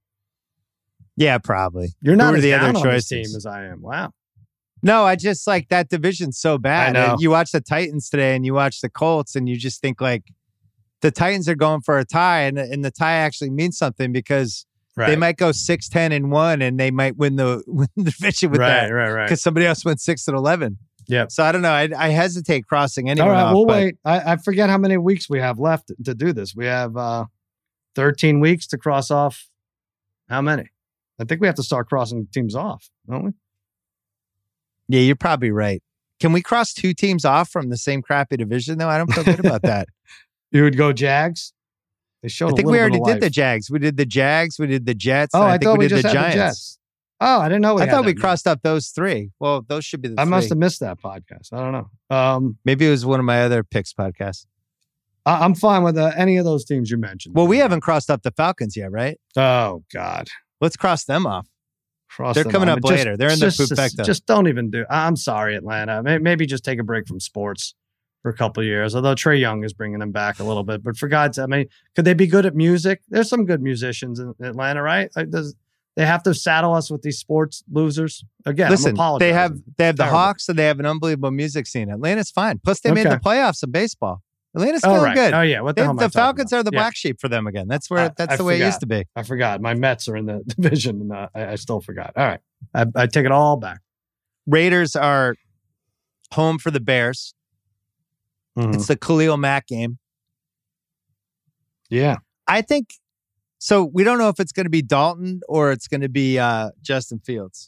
Yeah, probably. You're not as the down other on choices. This team as I am. Wow. No, I just like that division's so bad. I know. You watch the Titans today and you watch the Colts and you just think like the Titans are going for a tie and the tie actually means something because they might go 6-10-1 and they might win the division with that. Right. Because somebody else went 6-11. Yeah. So I don't know. I hesitate crossing anyone off. All right, off, we'll wait. I forget how many weeks we have left to do this. We have 13 weeks to cross off. How many? I think we have to start crossing teams off, don't we? Yeah, you're probably right. Can we cross 2 teams off from the same crappy division, though? I don't feel good about that. You would go Jags? They showed I think we already did the Jags. We did the Jags. We did the Jets. Oh, I think thought we we did just the had Giants. the Jets. Oh, I didn't know I thought we crossed up those 3. Well, those should be the 3. I must have missed that podcast. I don't know. Maybe it was one of my other picks podcasts. I'm fine with any of those teams you mentioned. Well, we haven't crossed up the Falcons yet, right? Oh, God. Let's cross them off. They're coming up later. They're in the Pufecta. Just don't even do. I'm sorry, Atlanta. Maybe just take a break from sports for a couple of years. Although Trae Young is bringing them back a little bit. But for God's sake, could they be good at music? There's some good musicians in Atlanta, right? They have to saddle us with these sports losers again? Listen, they have the Hawks and they have an unbelievable music scene. Atlanta's fine. Plus, they made the playoffs in baseball. Atlanta's feeling good. Oh yeah, what the hell? The Falcons are the black sheep for them again. That's where that's the way it used to be. I forgot. My Mets are in the division, and I still forgot. All right, I take it all back. Raiders are home for the Bears. Mm-hmm. It's the Khalil Mack game. Yeah, I think so. We don't know if it's going to be Dalton or it's going to be Justin Fields.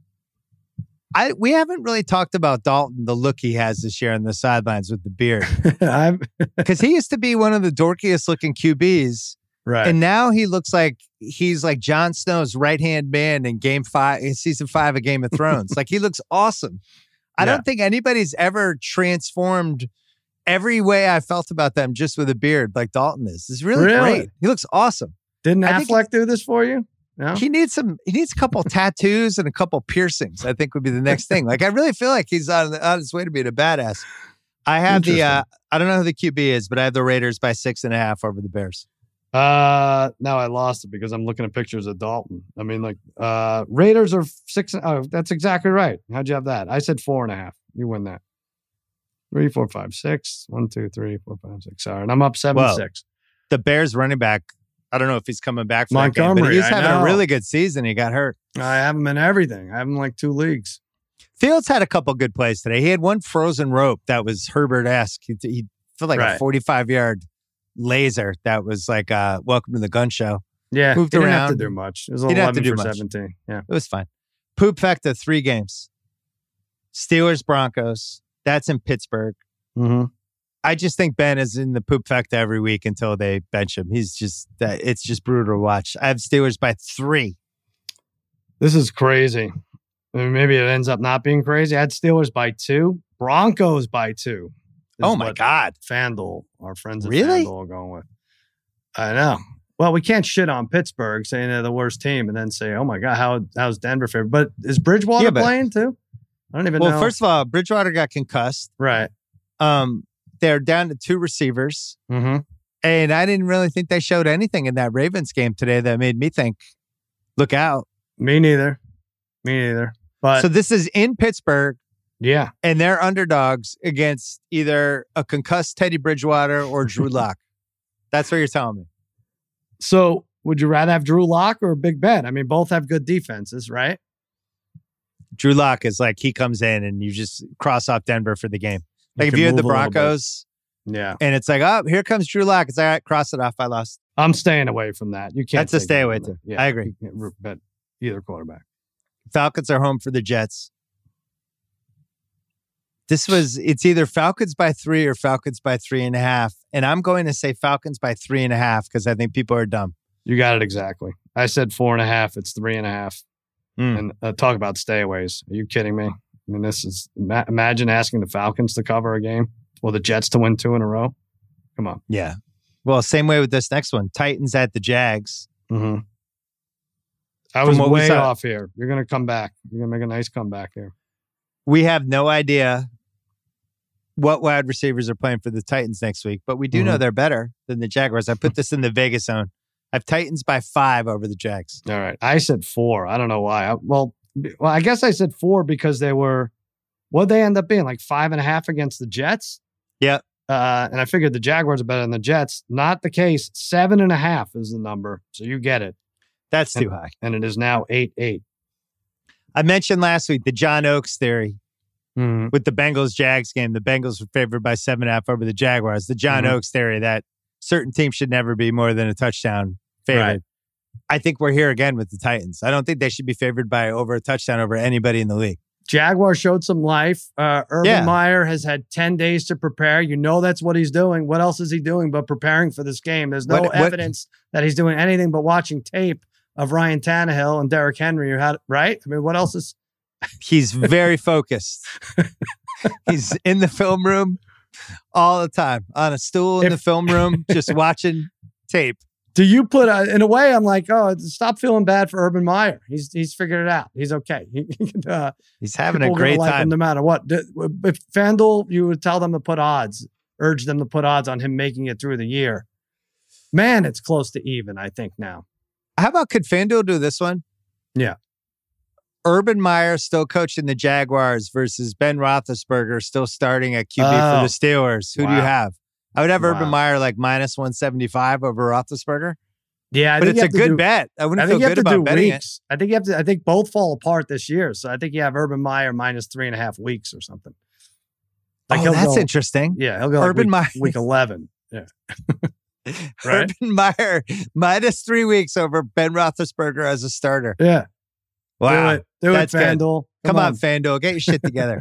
We haven't really talked about Dalton, the look he has this year on the sidelines with the beard. Because he used to be one of the dorkiest looking QBs. Right. And now he looks like he's like Jon Snow's right-hand man in season 5 of Game of Thrones. Like he looks awesome. I don't think anybody's ever transformed every way I felt about them just with a beard like Dalton is. It's really great. He looks awesome. Didn't Affleck do this for you? No? He needs a couple tattoos and a couple piercings, I think would be the next thing. Like, I really feel like he's on his way to being a badass. I have I don't know who the QB is, but I have the Raiders by 6.5 over the Bears. Now I lost it because I'm looking at pictures of Dalton. Raiders are 6. Oh, that's exactly right. How'd you have that? I said 4.5. You win that. 3, 4, 5, 6. 1, 2, 3, 4, 5, 6. Sorry. And I'm up 7-6. The Bears running back, I don't know if he's coming back for Montgomery, that game, but he's having a really good season. He got hurt. I have him in everything. I have him in like 2 leagues. Fields had a couple good plays today. He had one frozen rope that was Herbert-esque. He felt like a 45-yard laser that was like welcome to the gun show. Yeah, moved he around. Didn't have to do much. It was 11 for 17. Yeah, it was fine. Pufecta 3 games. Steelers Broncos. That's in Pittsburgh. Mm-hmm. I just think Ben is in the Pufecta every week until they bench him. It's just brutal to watch. I have Steelers by 3. This is crazy. Maybe it ends up not being crazy. I had Steelers by 2. Broncos by 2. Oh my God. FanDuel, our friends at Really? FanDuel are going with. I know. Well, we can't shit on Pittsburgh saying they're the worst team and then say, oh my God, how's Denver favored? But is Bridgewater playing too? I don't even know. Well, first of all, Bridgewater got concussed. Right. They're down to 2 receivers. Mm-hmm. And I didn't really think they showed anything in that Ravens game today that made me think, look out. Me neither. But so this is in Pittsburgh. Yeah. And they're underdogs against either a concussed Teddy Bridgewater or Drew Lock. That's what you're telling me. So would you rather have Drew Lock or Big Ben? I mean, both have good defenses, right? Drew Lock is like he comes in and you just cross off Denver for the game. Like if you had the Broncos, and it's like, oh, here comes Drew Lock. It's all right, cross it off. I lost. I'm staying away from that. You can't. That's a stay away too. Yeah, I agree. You can't bet either quarterback. Falcons are home for the Jets. It's either Falcons by 3 or Falcons by 3.5. And I'm going to say Falcons by 3.5 because I think people are dumb. You got it exactly. I said 4.5. It's 3.5. And talk about stayaways. Are you kidding me? I mean, this is imagine asking the Falcons to cover a game or the Jets to win 2 in a row. Come on. Yeah. Well, same way with this next one. Titans at the Jags. Mm-hmm. I was way off here. You're going to come back. You're going to make a nice comeback here. We have no idea what wide receivers are playing for the Titans next week, but we do know they're better than the Jaguars. I put this in the Vegas zone. I have Titans by 5 over the Jags. All right. I said 4. I don't know why. Well, I guess I said 4 because they were, what'd they end up being? Like 5.5 against the Jets? Yep. And I figured the Jaguars are better than the Jets. Not the case. 7.5 is the number. So you get it. That's too high. And it is now 8-8. I mentioned last week the John Oakes theory with the Bengals-Jags game. The Bengals were favored by 7.5 over the Jaguars. The John Oakes theory that certain teams should never be more than a touchdown favored. Right. I think we're here again with the Titans. I don't think they should be favored by over a touchdown over anybody in the league. Jaguar showed some life. Urban Meyer has had 10 days to prepare. You know that's what he's doing. What else is he doing but preparing for this game? There's no evidence that he's doing anything but watching tape of Ryan Tannehill and Derrick Henry. Right? I mean, what else is... He's very focused. He's in the film room all the time, on a stool in the film room, just watching tape. Do you put, in a way, I'm like, oh, stop feeling bad for Urban Meyer. He's figured it out. He's okay. He's having a great time. Him no matter what. If FanDuel, you would tell them to put odds, urge them to put odds on him making it through the year. Man, it's close to even, I think, now. How about, could FanDuel do this one? Yeah. Urban Meyer still coaching the Jaguars versus Ben Roethlisberger still starting at QB for the Steelers. Who do you have? I would have Urban Meyer like minus 175 over Roethlisberger. Yeah, but it's a good bet. I wouldn't feel good about betting it. I think you have to. I think both fall apart this year, so I think you have Urban Meyer minus 3.5 weeks or something. Like that's interesting. Yeah, he'll go Urban Meyer week 11. Yeah, right? Urban Meyer minus 3 weeks over Ben Roethlisberger as a starter. Yeah, wow, do it, FanDuel. Come on, FanDuel, get your shit together.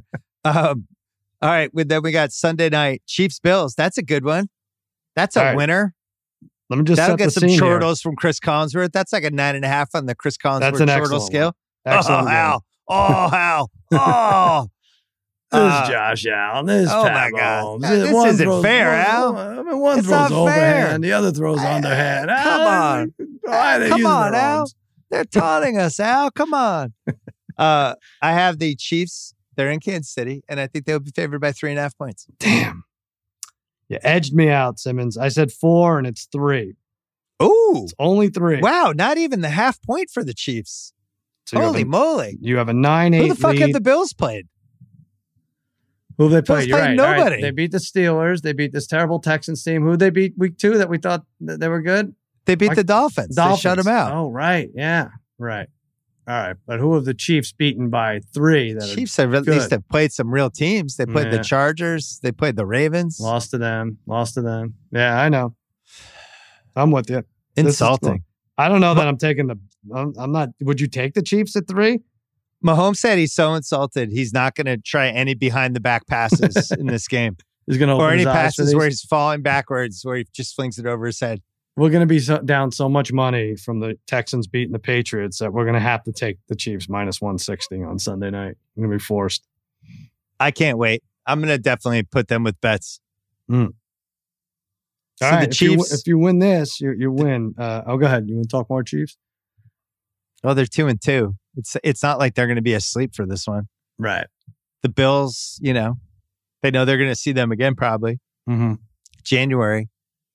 All right, then we got Sunday night Chiefs-Bills. That's a good one. That's a winner. Let me just That'll set get the some scene chortles from Chris Collinsworth. That's like a 9.5 on the Chris Collinsworth chortle scale. Excellent. Hal. Oh, Hal. Oh. This is Josh Allen. This is Pat Mahomes. This isn't fair, Al. I mean, one throws overhand, the other throws underhand. Come on. Come on, Al. They're taunting us, Al. Come on. I have the Chiefs. They're in Kansas City, and I think they'll be favored by 3.5 points. Damn. You edged me out, Simmons. I said 4, and it's 3. Ooh. It's only 3. Wow, not even the half point for the Chiefs. So holy moly. You have a 9-8 Who the fuck lead. have the Bills played? Who they played? You're right. Nobody. All right. They beat the Steelers. They beat this terrible Texans team. Who they beat week 2 that we thought that they were good? They beat the Dolphins. They shut them out. Oh, right. Yeah. Right. All right. But who have the Chiefs beaten by 3? The Chiefs have at least have played some real teams. They played the Chargers. They played the Ravens. Lost to them. Yeah, I know. I'm with you. Insulting. I don't know that I'm taking I'm not. Would you take the Chiefs at 3? Mahomes said he's so insulted. He's not going to try any behind the back passes in this game. He's going to or any passes where he's falling backwards, where he just flings it over his head. We're going to be down so much money from the Texans beating the Patriots that we're going to have to take the Chiefs minus 160 on Sunday night. I'm going to be forced. I can't wait. I'm going to definitely put them with bets. All right, the Chiefs. If you win this, you win. Go ahead. You want to talk more Chiefs? Oh, they're 2-2. It's not like they're going to be asleep for this one. Right. The Bills, they know they're going to see them again probably. Mm-hmm. January.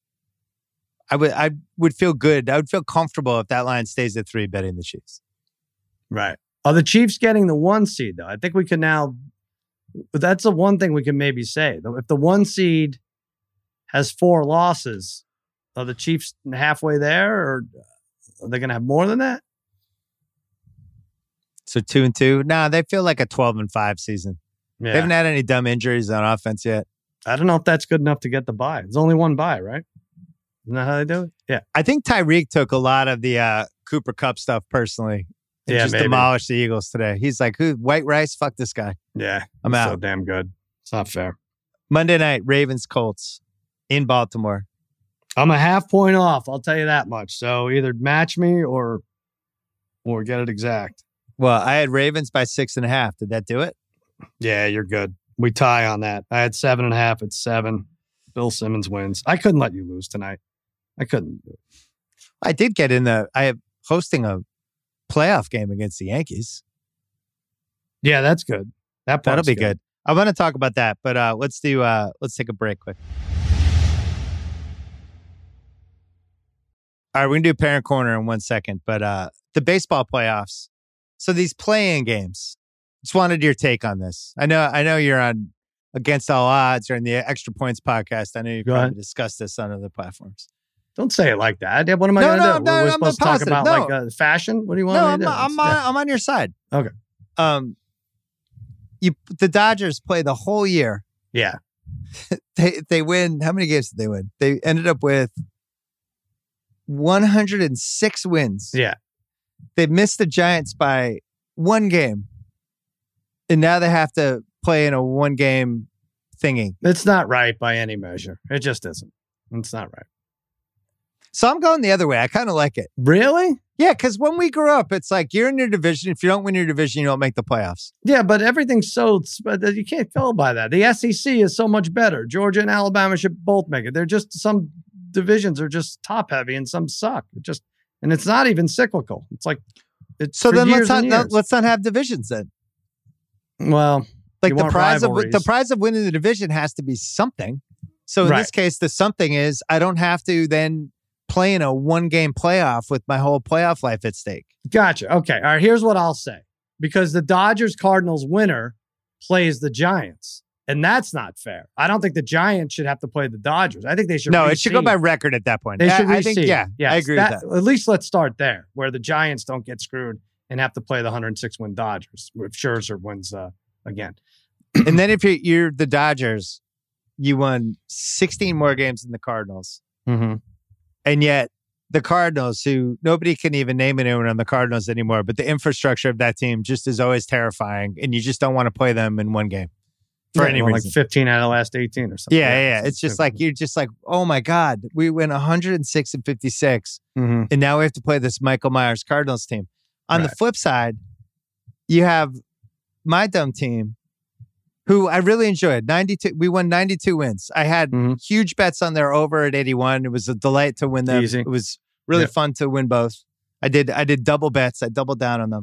I would feel good. I would feel comfortable if that line stays at 3 betting the Chiefs. Right. Are the Chiefs getting the 1 seed though? I think we can now. But that's the one thing we can maybe say. If the 1 seed has 4 losses, are the Chiefs halfway there, or are they going to have more than that? So 2-2. Nah, they feel like a 12-5 season. Yeah. They haven't had any dumb injuries on offense yet. I don't know if that's good enough to get the bye. There's only 1 bye, right? Isn't that how they do it? Yeah. I think Tyreek took a lot of the Cooper Kupp stuff personally. And just demolished the Eagles today. He's like, who? White rice? Fuck this guy. Yeah. I'm out. So damn good. It's not fair. Monday night, Ravens Colts in Baltimore. I'm a half point off. I'll tell you that much. So either match me or get it exact. Well, I had Ravens by 6.5. Did that do it? Yeah, you're good. We tie on that. I had 7.5. It's 7. Bill Simmons wins. I couldn't let you lose tonight. I couldn't do it. I did get in I am hosting a playoff game against the Yankees. Yeah, that's good. That'll be good. I want to talk about that, but let's take a break quick. All right, we're going to do Parent Corner in 1 second, but the baseball playoffs. So these play-in games, just wanted your take on this. I know you're on Against All Odds or in the Extra Points podcast. I know you've probably discussed this on other platforms. Don't say it like that. What am I going to do? We're supposed to talk about fashion? What do you want me to do? I'm on your side. Okay. The Dodgers play the whole year. Yeah. They win. How many games did they win? They ended up with 106 wins. Yeah. They missed the Giants by 1 game. And now they have to play in a 1-game thingy. It's not right by any measure. It just isn't. It's not right. So I'm going the other way. I kind of like it. Really? Yeah, because when we grew up, it's like you're in your division. If you don't win your division, you don't make the playoffs. Yeah, but everything's you can't go by that. The SEC is so much better. Georgia and Alabama should both make it. They're just, some divisions are just top heavy and some suck. And it's not even cyclical. It's like, so then let's not have divisions then. Well, like the prize of winning the division has to be something. So in this case, the something is I don't have to then play in a 1-game playoff with my whole playoff life at stake. Gotcha. Okay. All right. Here's what I'll say. Because the Dodgers-Cardinals winner plays the Giants. And that's not fair. I don't think the Giants should have to play the Dodgers. I think they should. No, it should go by record at that point. They should I think, yes, I agree with that. At least let's start there, where the Giants don't get screwed and have to play the 106-win Dodgers if Scherzer wins again. And then if you're the Dodgers, you won 16 more games than the Cardinals. Mm-hmm. And yet the Cardinals, who nobody can even name anyone on the Cardinals anymore, but the infrastructure of that team just is always terrifying. And you just don't want to play them in 1 game for any reason. Like 15 out of the last 18 or something. Yeah. It's just like, you're just like, oh my God, we win 106-56. Mm-hmm. And now we have to play this Michael Myers Cardinals team. On the flip side, you have my dumb team, who I really enjoyed. 92. We won 92 wins. I had huge bets on their over at 81. It was a delight to win them. Easy. It was really fun to win both. I did double bets. I doubled down on them.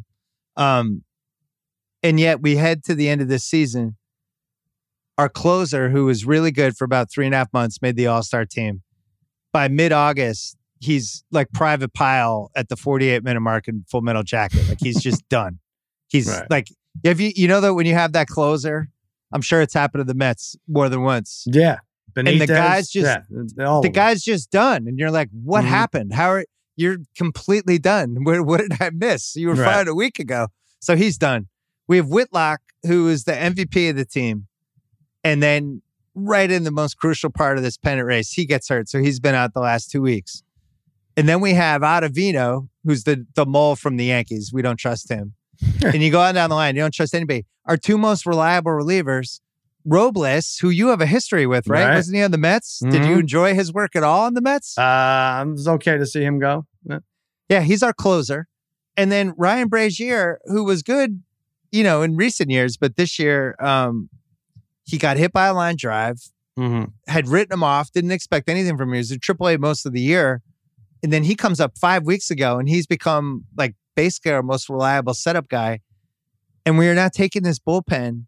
And yet we head to the end of this season. Our closer, who was really good for about 3.5 months, made the All-Star team. By mid-August, he's like Private Pile at the 48-minute mark in Full Metal Jacket. Like he's just done. He's like, if you know that when you have that closer, I'm sure it's happened to the Mets more than once. Yeah. Benitez, and the guy's just done. And you're like, what happened? You're completely done. What did I miss? You were fired a week ago. So he's done. We have Whitlock, who is the MVP of the team. And then right in the most crucial part of this pennant race, he gets hurt. So he's been out the last 2 weeks. And then we have Ottavino, who's the mole from the Yankees. We don't trust him. And you go on down the line, you don't trust anybody. Our 2 most reliable relievers, Robles, who you have a history with, right? Wasn't he on the Mets? Mm-hmm. Did you enjoy his work at all on the Mets? It was okay to see him go. Yeah, he's our closer. And then Ryan Brazier, who was good, in recent years, but this year, he got hit by a line drive. had written him off, didn't expect anything from him. He was in AAA most of the year. And then he comes up 5 weeks ago and he's become like basically our most reliable setup guy. And we are now taking this bullpen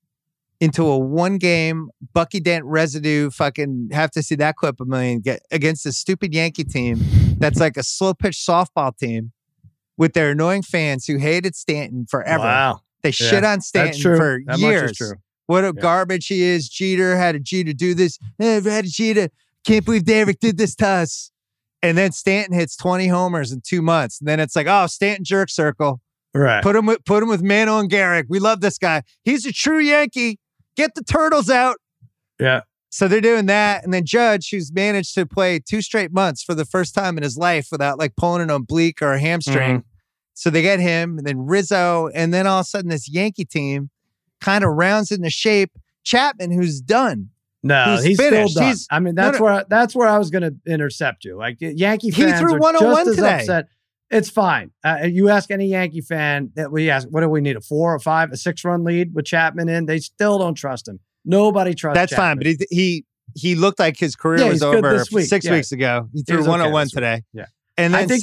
into a 1-game Bucky Dent residue, fucking have to see that clip a million, get against this stupid Yankee team that's like a slow pitch softball team with their annoying fans who hated Stanton forever. Wow. They shit on Stanton for that years. Much is true. What a garbage he is. Jeter, how did Jeter do this? How did Jeter? Can't believe Derek did this to us. And then Stanton hits 20 homers in 2 months. And then it's like, oh, Stanton jerk circle. Right. Put him with Mano and Garrick. We love this guy. He's a true Yankee. Get the Turtles out. Yeah. So they're doing that. And then Judge, who's managed to play 2 straight months for the first time in his life without like pulling an oblique or a hamstring. So they get him, and then Rizzo. And then all of a sudden this Yankee team kind of rounds into shape. Chapman, who's done. No, he's finished. Still done. I mean, that's where I was going to intercept you. Like Yankee fans threw are 101 just as today. upset. It's fine. You ask any Yankee fan that we ask, what do we need? A 4 or 5, a 6-run lead with Chapman in? They still don't trust him. Nobody trusts. That's Chapman. fine, but he looked like his career was over 6 weeks ago. He threw 101 today. Yeah, and then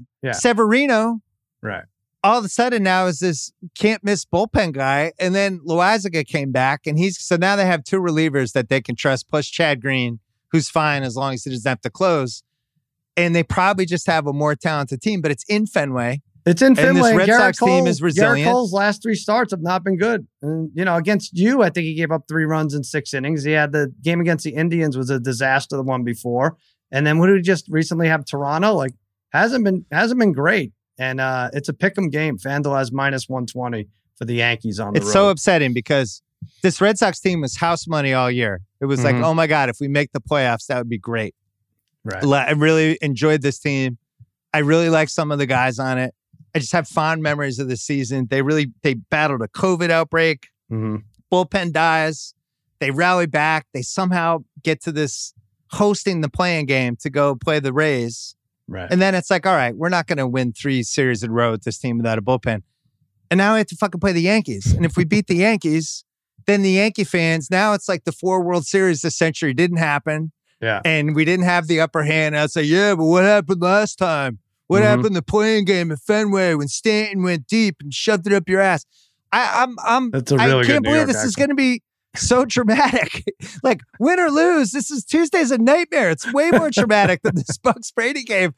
Severino, right? All of a sudden now is this can't miss bullpen guy. And then Loaisiga came back and so now they have 2 relievers that they can trust, plus Chad Green, who's fine as long as he doesn't have to close. And they probably just have a more talented team, but it's in Fenway. It's in Fenway. And this Red Sox team is resilient. Garrett Cole's last 3 starts have not been good. And, against you, I think he gave up 3 runs in 6 innings. He had the game against the Indians was a disaster, the one before. And then what did we just recently have? Toronto? Like, hasn't been great. And it's a pick'em game. FanDuel has -120 for the Yankees on the road. It's so upsetting because this Red Sox team was house money all year. It was like, oh my God, if we make the playoffs, that would be great. Right. I really enjoyed this team. I really like some of the guys on it. I just have fond memories of the season. They battled a COVID outbreak. Bullpen dies. They rally back. They somehow get to this hosting the playing game to go play the Rays. Right. And then it's like, all right, we're not going to win 3 series in a row with this team without a bullpen. And now we have to fucking play the Yankees. And if we beat the Yankees, then the Yankee fans, now it's like the 4 World Series this century didn't happen. Yeah. And we didn't have the upper hand. I'd say, yeah, but what happened last time? What happened in the playing game at Fenway when Stanton went deep and shoved it up your ass? I can't believe this is going to be so dramatic. Like, win or lose, Tuesday's a nightmare. It's way more dramatic than this Bucks Brady game.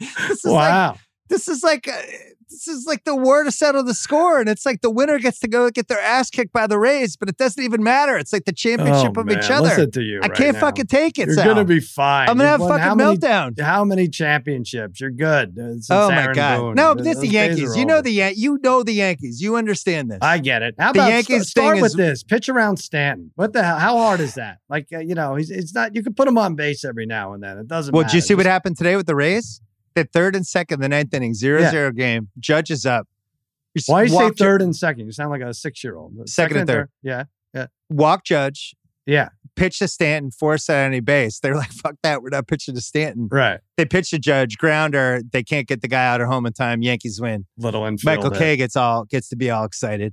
This is like the war to settle the score, and it's like the winner gets to go get their ass kicked by the Rays, but it doesn't even matter. It's like the championship of each other. Listen to you. I can't fucking take it. You're gonna be fine. I'm gonna have a fucking meltdown. How many championships? You're good. Oh my God! Boone. No, but it's the Yankees. You know the Yankees. You understand this. I get it. How about the Yankees start with this? Pitch around Stanton. What the hell? How hard is that? Like he's not. You can put him on base every now and then. It doesn't. Well, matter. did you see what happened today with the Rays? The 3rd and 2nd, the 9th inning, 0-0 game. Judge is up. Why you say 3rd and 2nd? You sound like a 6-year-old. Second and third. Yeah. Walk Judge. Yeah. Pitch to Stanton, force at any base. They're like, fuck that. We're not pitching to Stanton. Right. They pitch to Judge, grounder. They can't get the guy out at home in time. Yankees win. Little infield. Michael Kay gets to be all excited.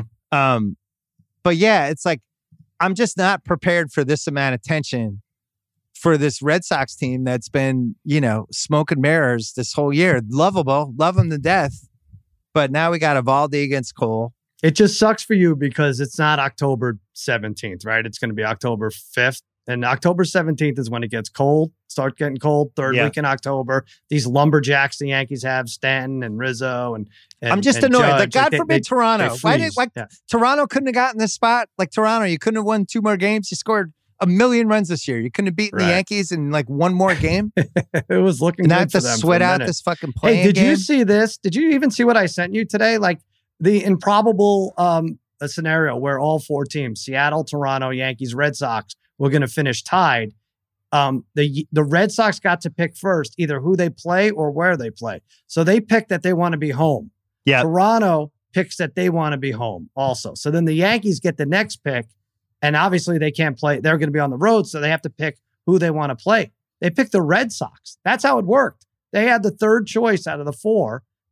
But yeah, it's like, I'm just not prepared for this amount of tension for this Red Sox team that's been, smoke and mirrors this whole year. Lovable, love them to death. But now we got Eovaldi against Cole. It just sucks for you because it's not October 17th, right? It's going to be October 5th. And October 17th is when it gets cold, start getting cold, third week in October. These lumberjacks the Yankees have, Stanton and Rizzo. And I'm just annoyed. Like, God forbid Toronto. Toronto couldn't have gotten this spot? Like Toronto, you couldn't have won 2 more games. You scored 1 million runs this year. You couldn't have beaten the Yankees in like 1 more game. It was looking good for them. Not to sweat out this fucking playing game. Hey, did you see this? Did you even see what I sent you today? Like the improbable scenario where all 4 teams, Seattle, Toronto, Yankees, Red Sox, were going to finish tied. The Red Sox got to pick first, either who they play or where they play. So they picked that they want to be home. Yeah. Toronto picks that they want to be home also. So then the Yankees get the next pick. And obviously they can't play. They're going to be on the road, so they have to pick who they want to play. They picked the Red Sox. That's how it worked. They had the 3rd choice out of the 4.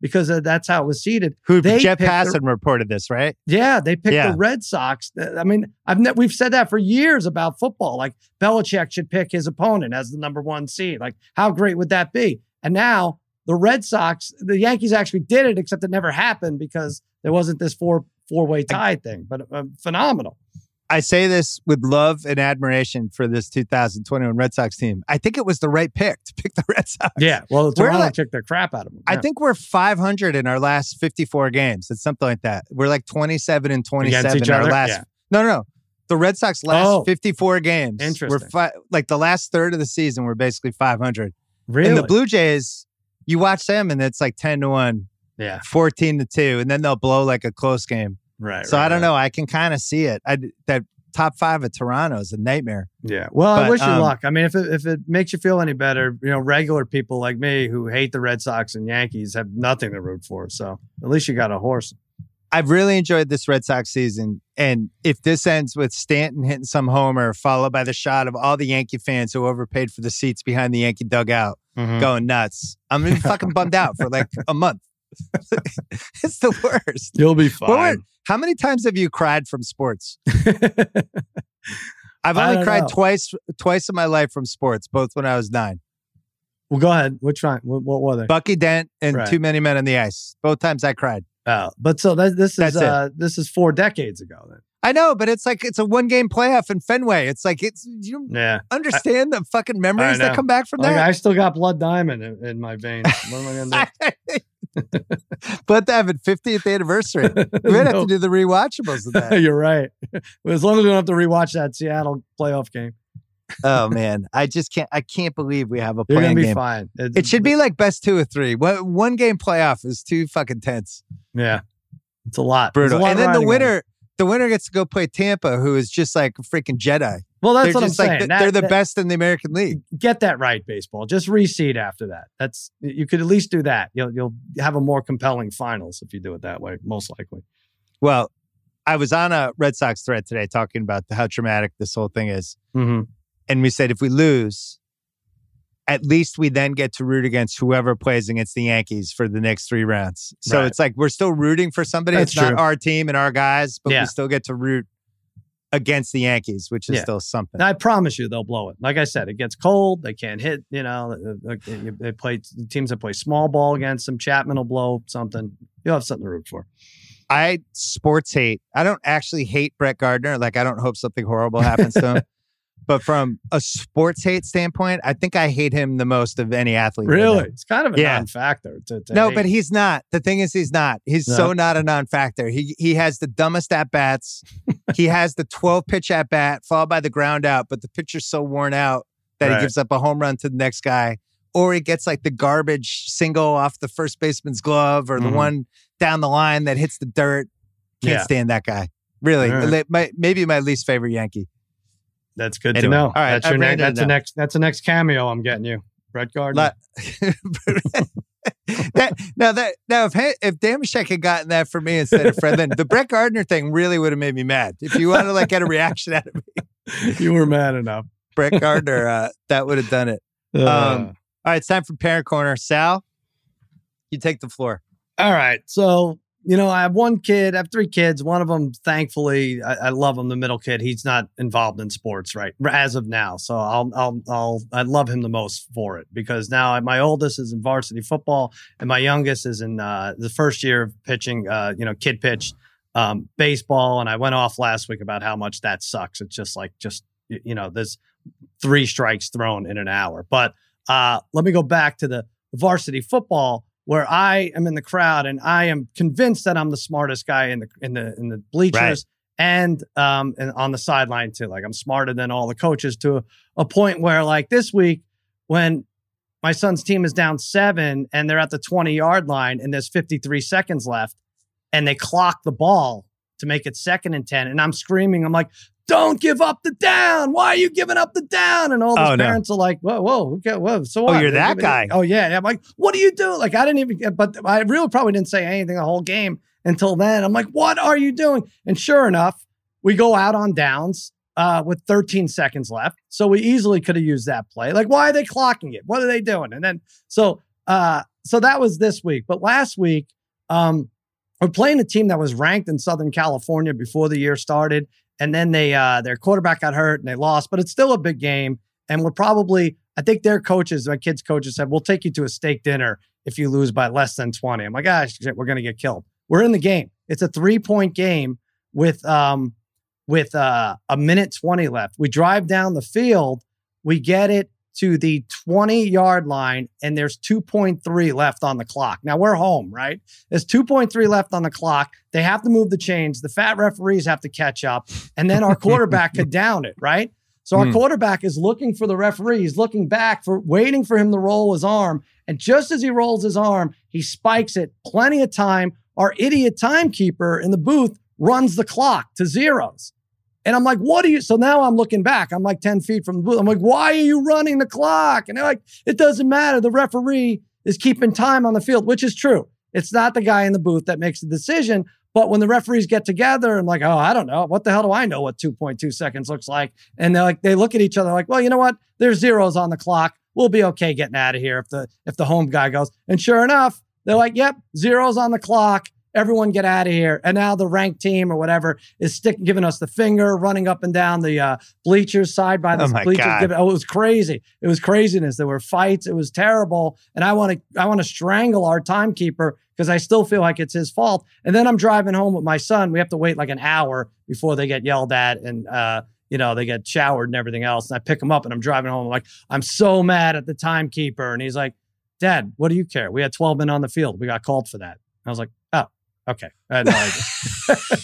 because that's how it was seeded. Jeff Passan reported this, right? Yeah, they picked the Red Sox. I mean, we've said that for years about football. Like Belichick should pick his opponent as the number 1 seed. Like, how great would that be? And now the Red Sox, the Yankees actually did it, except it never happened because there wasn't this four-way tie thing. But phenomenal. I say this with love and admiration for this 2021 Red Sox team. I think it was the right pick to pick the Red Sox. Yeah, well, Toronto took the crap out of them. I think we're 500 in our last 54 games. It's something like that. We're like 27 and 27 in our last. No. The Red Sox last 54 games. Interesting. We're like the last third of the season, we're basically 500. Really? And the Blue Jays, you watch them and it's like 10-1, 14-2, and then they'll blow like a close game. Right. So I don't know. I can kind of see it. That top 5 of Toronto is a nightmare. Yeah. Well, I wish you luck. I mean, if it makes you feel any better, regular people like me who hate the Red Sox and Yankees have nothing to root for. So at least you got a horse. I've really enjoyed this Red Sox season. And if this ends with Stanton hitting some homer, followed by the shot of all the Yankee fans who overpaid for the seats behind the Yankee dugout going nuts, I'm going to be fucking bummed out for like a month. It's the worst. You'll be fine. How many times have you cried from sports? I've only cried twice in my life from sports, both when I was 9. Well, go ahead. Which one? What were they? Bucky Dent and Too Many Men on the Ice. Both times I cried. Oh, but so this is 4 decades ago then. I know, but it's like it's a 1-game playoff in Fenway. It's like you understand the fucking memories that come back from that. I still got blood diamond in my veins. What am I gonna do? But they have a 50th anniversary. We're gonna have to do the rewatchables of that. You're right. As long as we don't have to rewatch that Seattle playoff game. Oh man, I can't believe we have a You're playing gonna be game. fine. It should be like best 2 or 3. 1-game playoff is too fucking tense. Yeah, it's a lot. Brutal. And then the winner gets to go play Tampa, who is just like a freaking Jedi. Well, that's what I'm saying. They're the best in the American League. Get that right, baseball. Just reseed after that. You could at least do that. You'll have a more compelling finals if you do it that way, most likely. Well, I was on a Red Sox thread today talking about how traumatic this whole thing is. Mm-hmm. And we said if we lose, at least we then get to root against whoever plays against the Yankees for the next 3 rounds. So it's like we're still rooting for somebody. That's it's not our team and our guys, but we still get to root against the Yankees, which is still something. And I promise you they'll blow it. Like I said, it gets cold. They can't hit, they play teams that play small ball against them. Chapman will blow something. You'll have something to root for. I sports hate. I don't actually hate Brett Gardner. Like I don't hope something horrible happens to him. But from a sports hate standpoint, I think I hate him the most of any athlete. Really? It's kind of a non-factor. No, hate. But he's not. The thing is, he's not. He's so not a non-factor. He has the dumbest at-bats. He has the 12-pitch at-bat followed by the ground out, but the pitcher's so worn out that he gives up a home run to the next guy. Or he gets like the garbage single off the first baseman's glove or the one down the line that hits the dirt. Can't stand that guy. Really. Maybe my least favorite Yankee. That's good to know. All right, that's the next cameo I'm getting you, Brett Gardner. If Damashek had gotten that for me instead of Fred, then the Brett Gardner thing really would have made me mad. If you want to like get a reaction out of me, you were mad enough. Brett Gardner, that would have done it. All right, it's time for Parent Corner. Sal, you take the floor. All right, so. I have 1 kid. I have 3 kids. One of them, thankfully, I love him. The middle kid, he's not involved in sports, right, as of now. So I love him the most for it because now my oldest is in varsity football and my youngest is in the first year of pitching. Kid pitch baseball, and I went off last week about how much that sucks. It's just there's 3 strikes thrown in an hour. But let me go back to the varsity football, where I am in the crowd and I am convinced that I'm the smartest guy in the bleachers and on the sideline too. Like I'm smarter than all the coaches to a point where like this week when my son's team is down 7 and they're at the 20-yard line and there's 53 seconds left and they clock the ball to make it 2nd and 10. And I'm screaming. I'm like, don't give up the down. Why are you giving up the down? And all the parents are like, whoa. So what? You're that guy. Oh, yeah. I'm like, what do you do? Like, I didn't even, but I really probably didn't say anything the whole game until then. I'm like, what are you doing? And sure enough, we go out on downs with 13 seconds left. So we easily could have used that play. Like, why are they clocking it? What are they doing? And then, so So that was this week. But last week, we're playing a team that was ranked in Southern California before the year started. And then their quarterback got hurt and they lost, but it's still a big game. And I think their coaches, my kids' coaches said, we'll take you to a steak dinner if you lose by less than 20. I'm like, gosh, we're going to get killed. We're in the game. It's a 3-point game with a minute 20 left. We drive down the field. We get it to the 20-yard line, and there's 2.3 left on the clock. Now, we're home, right? There's 2.3 left on the clock. They have to move the chains. The fat referees have to catch up, and then our quarterback could down it, right? So our quarterback is looking for the referee. He's looking back, waiting for him to roll his arm, and just as he rolls his arm, he spikes it. Plenty of time. Our idiot timekeeper in the booth runs the clock to zeros. And I'm like, so now I'm looking back. I'm like 10 feet from the booth. I'm like, why are you running the clock? And they're like, it doesn't matter. The referee is keeping time on the field, which is true. It's not the guy in the booth that makes the decision. But when the referees get together and like, oh, I don't know. What the hell do I know what 2.2 seconds looks like? And they look at each other like, well, you know what? There's zeros on the clock. We'll be okay getting out of here if the home guy goes. And sure enough, they're like, yep, zeros on the clock. Everyone get out of here. And now the ranked team or whatever is giving us the finger, running up and down the bleachers side by the bleachers. It was crazy. It was craziness. There were fights. It was terrible. And I want to strangle our timekeeper because I still feel like it's his fault. And then I'm driving home with my son. We have to wait like an hour before they get yelled at and, they get showered and everything else. And I pick him up and I'm driving home. I'm like, I'm so mad at the timekeeper. And he's like, Dad, what do you care? We had 12 men on the field. We got called for that. I was like, oh. Okay. I had no idea.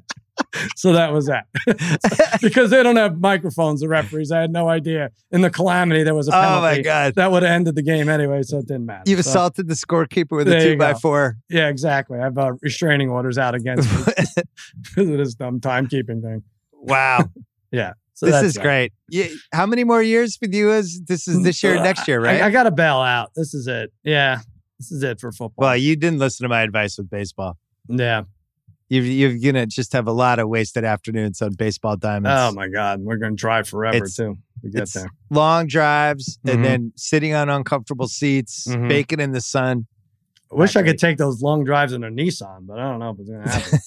So that was that. Because they don't have microphones, the referees. I had no idea. In the calamity, there was a penalty. Oh, my God. That would have ended the game anyway, so it didn't matter. You've assaulted the scorekeeper with a 2x4. Yeah, exactly. I have restraining orders out against me because of this dumb timekeeping thing. Wow. Yeah. So this is great. How many more years with you? This is this year, next year, right? I got to bail out. This is it. Yeah. This is it for football. Well, you didn't listen to my advice with baseball. Yeah. You're going to just have a lot of wasted afternoons on baseball diamonds. Oh, my God. We're going to drive forever, too, to get there. Long drives and then sitting on uncomfortable seats, baking in the sun. I wish I could take those long drives in a Nissan, but I don't know if it's going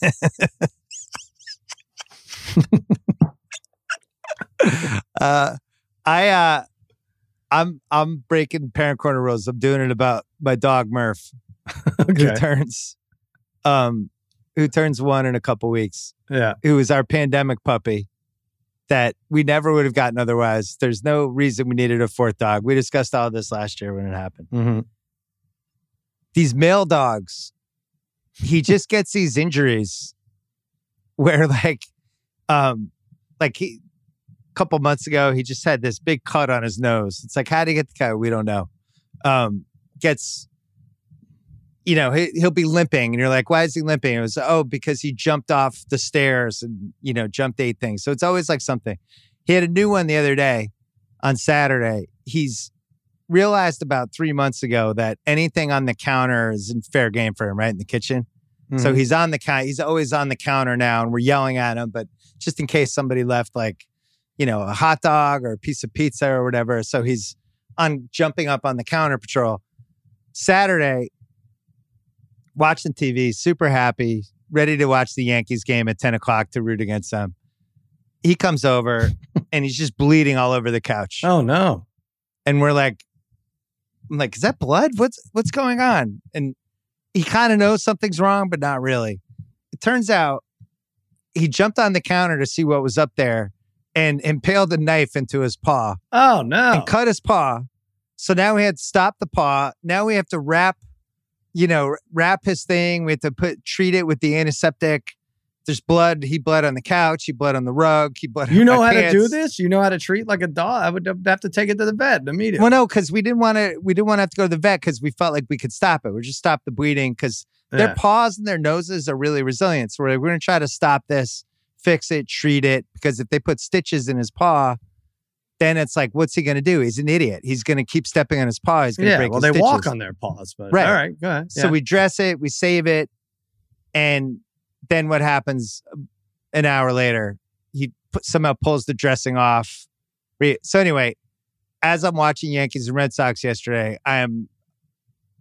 to happen. I'm breaking parent corner rules. I'm doing it about my dog Murph, who turns 1 in a couple weeks. Yeah, who is our pandemic puppy that we never would have gotten otherwise. There's no reason we needed a 4th dog. We discussed all this last year when it happened. These male dogs, he just gets these injuries where a couple months ago, he just had this big cut on his nose. It's like, how did he get the cut? We don't know. He'll be limping and you're like, why is he limping? It was, because he jumped off the stairs and, jumped 8 things. So it's always like something. He had a new one the other day on Saturday. He's realized about 3 months ago that anything on the counter is in fair game for him, right? In the kitchen. So he's on the counter. He's always on the counter now and we're yelling at him, but just in case somebody left a hot dog or a piece of pizza or whatever. So he's jumping up on the counter patrol. Saturday, watching TV, super happy, ready to watch the Yankees game at 10 o'clock to root against them. He comes over and he's just bleeding all over the couch. Oh, no. And I'm like, is that blood? What's going on? And he kind of knows something's wrong, but not really. It turns out he jumped on the counter to see what was up there and impaled a knife into his paw. Oh, no. And cut his paw. So now we had to stop the paw. Now we have to wrap his thing. We have to treat it with the antiseptic. There's blood. He bled on the couch. He bled on the rug. He bled on my how pants. to do this? You know how to treat like a dog? I would have to take it to the vet immediately. Well, no, because we didn't want to have to go to the vet because we felt like we could stop it. We just stop the bleeding because their paws and their noses are really resilient. So we're going to try to stop this, fix it, treat it. Because if they put stitches in his paw, then it's like, what's he going to do? He's an idiot. He's going to keep stepping on his paw. He's going to break his stitches. They walk on their paws. But right. All right, go ahead. So we dress it, we save it, and then what happens an hour later? He somehow pulls the dressing off. So anyway, as I'm watching Yankees and Red Sox yesterday, I am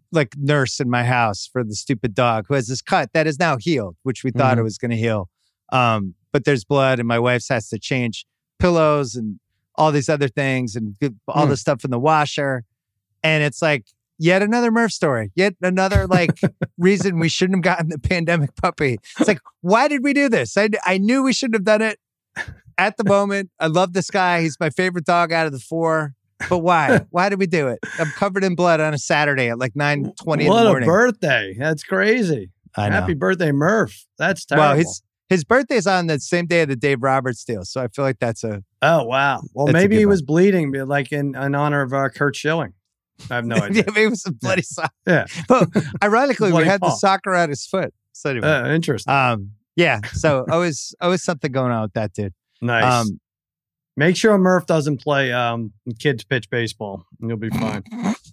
like nurse in my house for the stupid dog who has this cut that is now healed, which we thought it was going to heal. But there's blood, and my wife has to change pillows and all these other things and all the stuff in the washer. And it's like yet another Murph story, yet another like reason we shouldn't have gotten the pandemic puppy. It's like, why did we do this? I knew we shouldn't have done it at the moment. I love this guy. He's my favorite dog out of the 4. But why? Why did we do it? I'm covered in blood on a Saturday at like 9:20 in the morning. What a birthday. That's crazy. I know. Happy birthday, Murph. That's terrible. Well, his birthday is on the same day of the Dave Roberts deal. So I feel like that's a... Oh, wow. Well, maybe he was bleeding like in honor of Kurt Schilling. I have no idea. Yeah, maybe it was a bloody sock. Yeah. But ironically, we had the sock around his foot. So anyway. Interesting. Yeah. So always something going on with that dude. Nice. Make sure Murph doesn't play kids pitch baseball, and you'll be fine.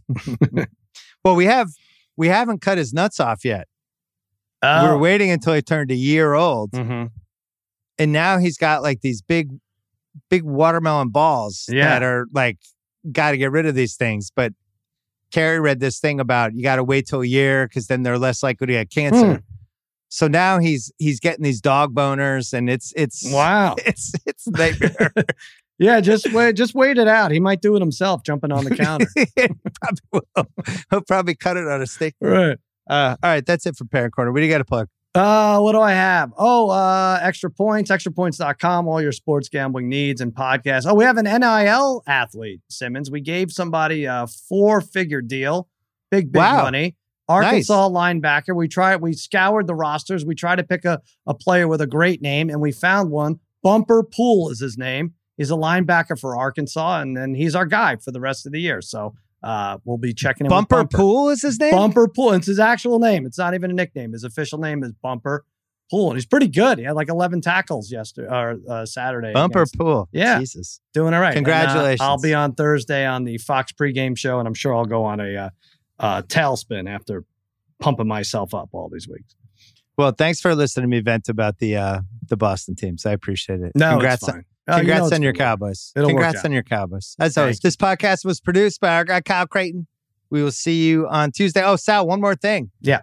Well, we haven't cut his nuts off yet. Oh. We were waiting until he turned a year old, mm-hmm. and now he's got like these big watermelon balls that are like, got to get rid of these things. But Carrie read this thing about you got to wait till a year because then they're less likely to get cancer. So now he's getting these dog boners, and it's wow, it's a nightmare. Yeah, just wait it out. He might do it himself, jumping on the counter. He probably will. He'll probably cut it on a stick. Right. All right, that's it for Parent Corner. What do you got to plug? What do I have? Extra Points, extrapoints.com, all your sports gambling needs and podcasts. Oh, we have an NIL athlete, Simmons. We gave somebody a 4-figure deal. Big money. Arkansas linebacker. We scoured the rosters. We tried to pick a player with a great name, and we found one. Bumper Pool is his name. He's a linebacker for Arkansas, and then he's our guy for the rest of the year. So we'll be checking him. Bumper Pool is his name? Bumper Pool. It's his actual name. It's not even a nickname. His official name is Bumper Pool, and he's pretty good. He had like 11 tackles Saturday. Bumper Pool. Yeah. Jesus. Doing all right. Congratulations. And, I'll be on Thursday on the Fox pregame show, and I'm sure I'll go on a tailspin after pumping myself up all these weeks. Well, thanks for listening to me vent about the Boston teams. I appreciate it. No, congrats, it's fine. Congrats on your Cowboys. Congrats on your Cowboys. As always, this podcast was produced by our guy Kyle Creighton. We will see you on Tuesday. Oh, Sal, one more thing. Yeah.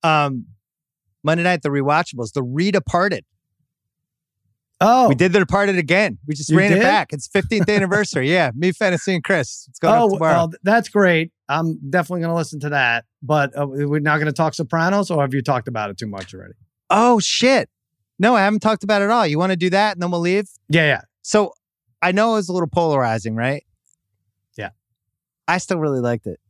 Monday night, the rewatchables, the Re-Departed. Oh, we did The Departed again. We just ran it back. It's 15th anniversary. Yeah, me, Fantasy, and Chris. It's going up tomorrow. Well, that's great. I'm definitely going to listen to that. But we're not going to talk Sopranos, or have you talked about it too much already? Oh, shit. No, I haven't talked about it at all. You want to do that and then we'll leave? Yeah. So I know it was a little polarizing, right? Yeah. I still really liked it.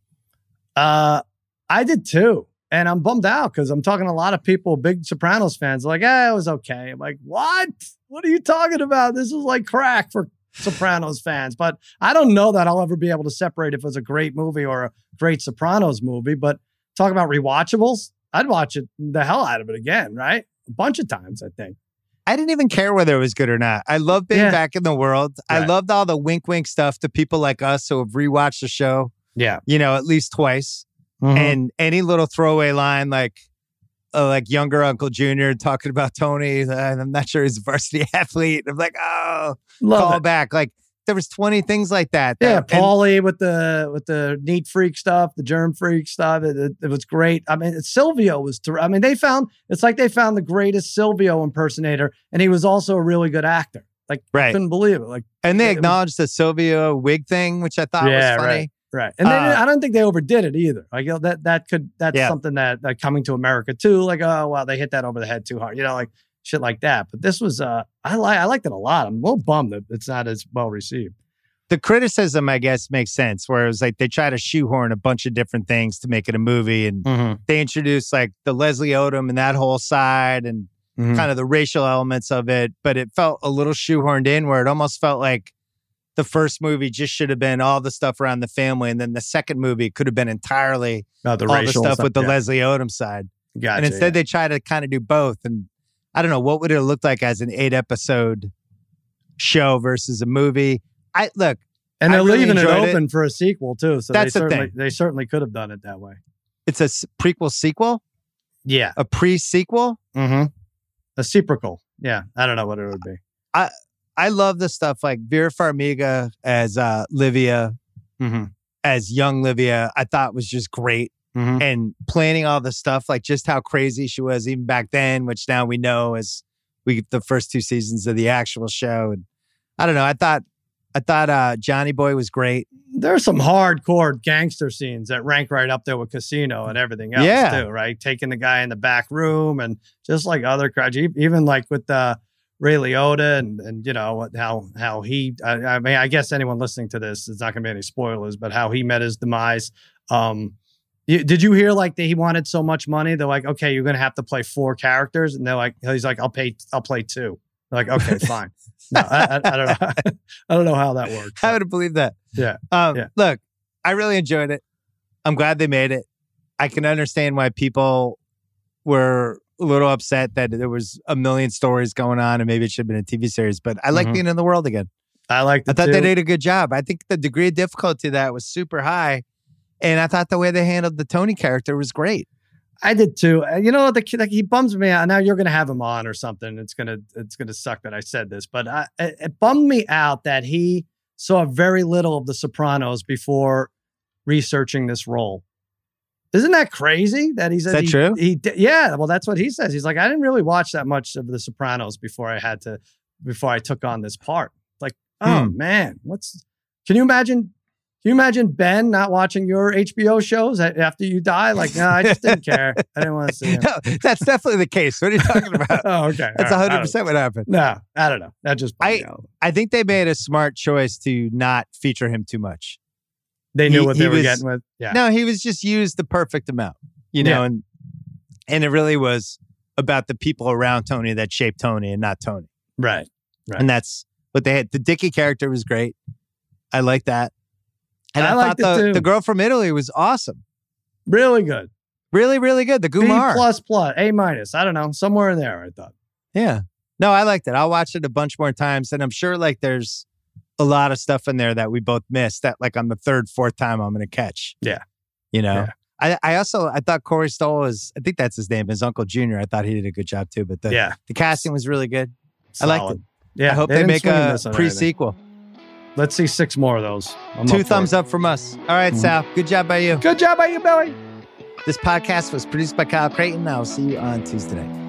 I did too. And I'm bummed out because I'm talking to a lot of people, big Sopranos fans, like, it was okay. I'm like, what? What are you talking about? This is like crack for Sopranos fans. But I don't know that I'll ever be able to separate if it was a great movie or a great Sopranos movie. But talk about rewatchables, I'd watch it the hell out of it again, right? A bunch of times, I think. I didn't even care whether it was good or not. I love being back in the world. Right. I loved all the wink stuff to people like us who have rewatched the show. Yeah. At least twice. Mm-hmm. And any little throwaway line like younger Uncle Junior talking about Tony. I'm not sure he's a varsity athlete. I'm like, call back. Like there was 20 things like that. Yeah, Paulie with the neat freak stuff, the germ freak stuff. It was great. I mean, Silvio was. It's like they found the greatest Silvio impersonator, and he was also a really good actor. Like, I couldn't believe it. Like, and they acknowledged the Silvio wig thing, which I thought was funny. Right. And I don't think they overdid it either. Like, that's something that Coming to America too. Like, oh, wow, they hit that over the head too hard. Like shit like that. But this was, I liked it a lot. I'm a little bummed that it's not as well received. The criticism, I guess, makes sense. Where it was like they try to shoehorn a bunch of different things to make it a movie, and they introduced like the Leslie Odom and that whole side, and kind of the racial elements of it. But it felt a little shoehorned in, where it almost felt like the first movie just should have been all the stuff around the family, and then the second movie could have been entirely all the stuff with the Leslie Odom side. Gotcha, and instead, they try to kind of do both. And I don't know, what would it look like as an 8-episode show versus a movie? And they're leaving it open for a sequel too. So that's the thing. They certainly could have done it that way. It's a prequel sequel? Yeah. A pre-sequel? Mm-hmm. A sequel. Yeah. I don't know what it would be. I love the stuff like Vera Farmiga as Livia, as young Livia. I thought was just great. and planning all the stuff, like just how crazy she was even back then, which now we know as the first 2 seasons of the actual show. And I don't know. I thought Johnny Boy was great. There's some hardcore gangster scenes that rank right up there with Casino and everything else too, right? Taking the guy in the back room and just like other crowds, even like with Ray Liotta and you know how he. I mean, I guess anyone listening to this, it's not going to be any spoilers, but how he met his demise. Did you hear like that he wanted so much money? They're like, okay, you're going to have to play 4 characters, and he's like, I'll play 2. They're like, okay, fine. No, I don't know. I don't know how that works. I would have believed that. Yeah. Look, I really enjoyed it. I'm glad they made it. I can understand why people were a little upset that there was a million stories going on and maybe it should have been a TV series, but I like being in the world again. I thought they did a good job. I think the degree of difficulty of that was super high. And I thought the way they handled the Tony character was great. I did too. You know, he bums me out. Now you're going to have him on or something. It's gonna suck that I said this, but it bummed me out that he saw very little of The Sopranos before researching this role. Isn't that crazy? That he said Is that true? Yeah. Well, that's what he says. He's like, I didn't really watch that much of The Sopranos before I took on this part. Like, oh man, can you imagine? Can you imagine Ben not watching your HBO shows after you die? Like, no, I just didn't care. I didn't want to see him. No, that's definitely the case. What are you talking about? Oh, okay. That's 100% what happened. No, I don't know. That just I think they made a smart choice to not feature him too much. They knew what they were getting with. Yeah. No, he was just used the perfect amount, you know, and it really was about the people around Tony that shaped Tony and not Tony. Right. And that's what they had. The Dickie character was great. I like that. And I thought the girl from Italy was awesome. Really good. Really, really good. The Gumar. B++, A-. I don't know. Somewhere in there, I thought. Yeah. No, I liked it. I'll watch it a bunch more times. And I'm sure like there's a lot of stuff in there that we both missed that like on the 3rd, 4th time I'm going to catch. Yeah. You know? Yeah. I thought Corey Stoll I think that's his name, his Uncle Junior. I thought he did a good job too. But the casting was really good. Solid. I liked it. Yeah. I hope they make a pre-sequel. Let's see 6 more of those. 2 thumbs up from us. All right, Sal. Good job by you. Good job by you, Billy. This podcast was produced by Kyle Creighton. I'll see you on Tuesday night.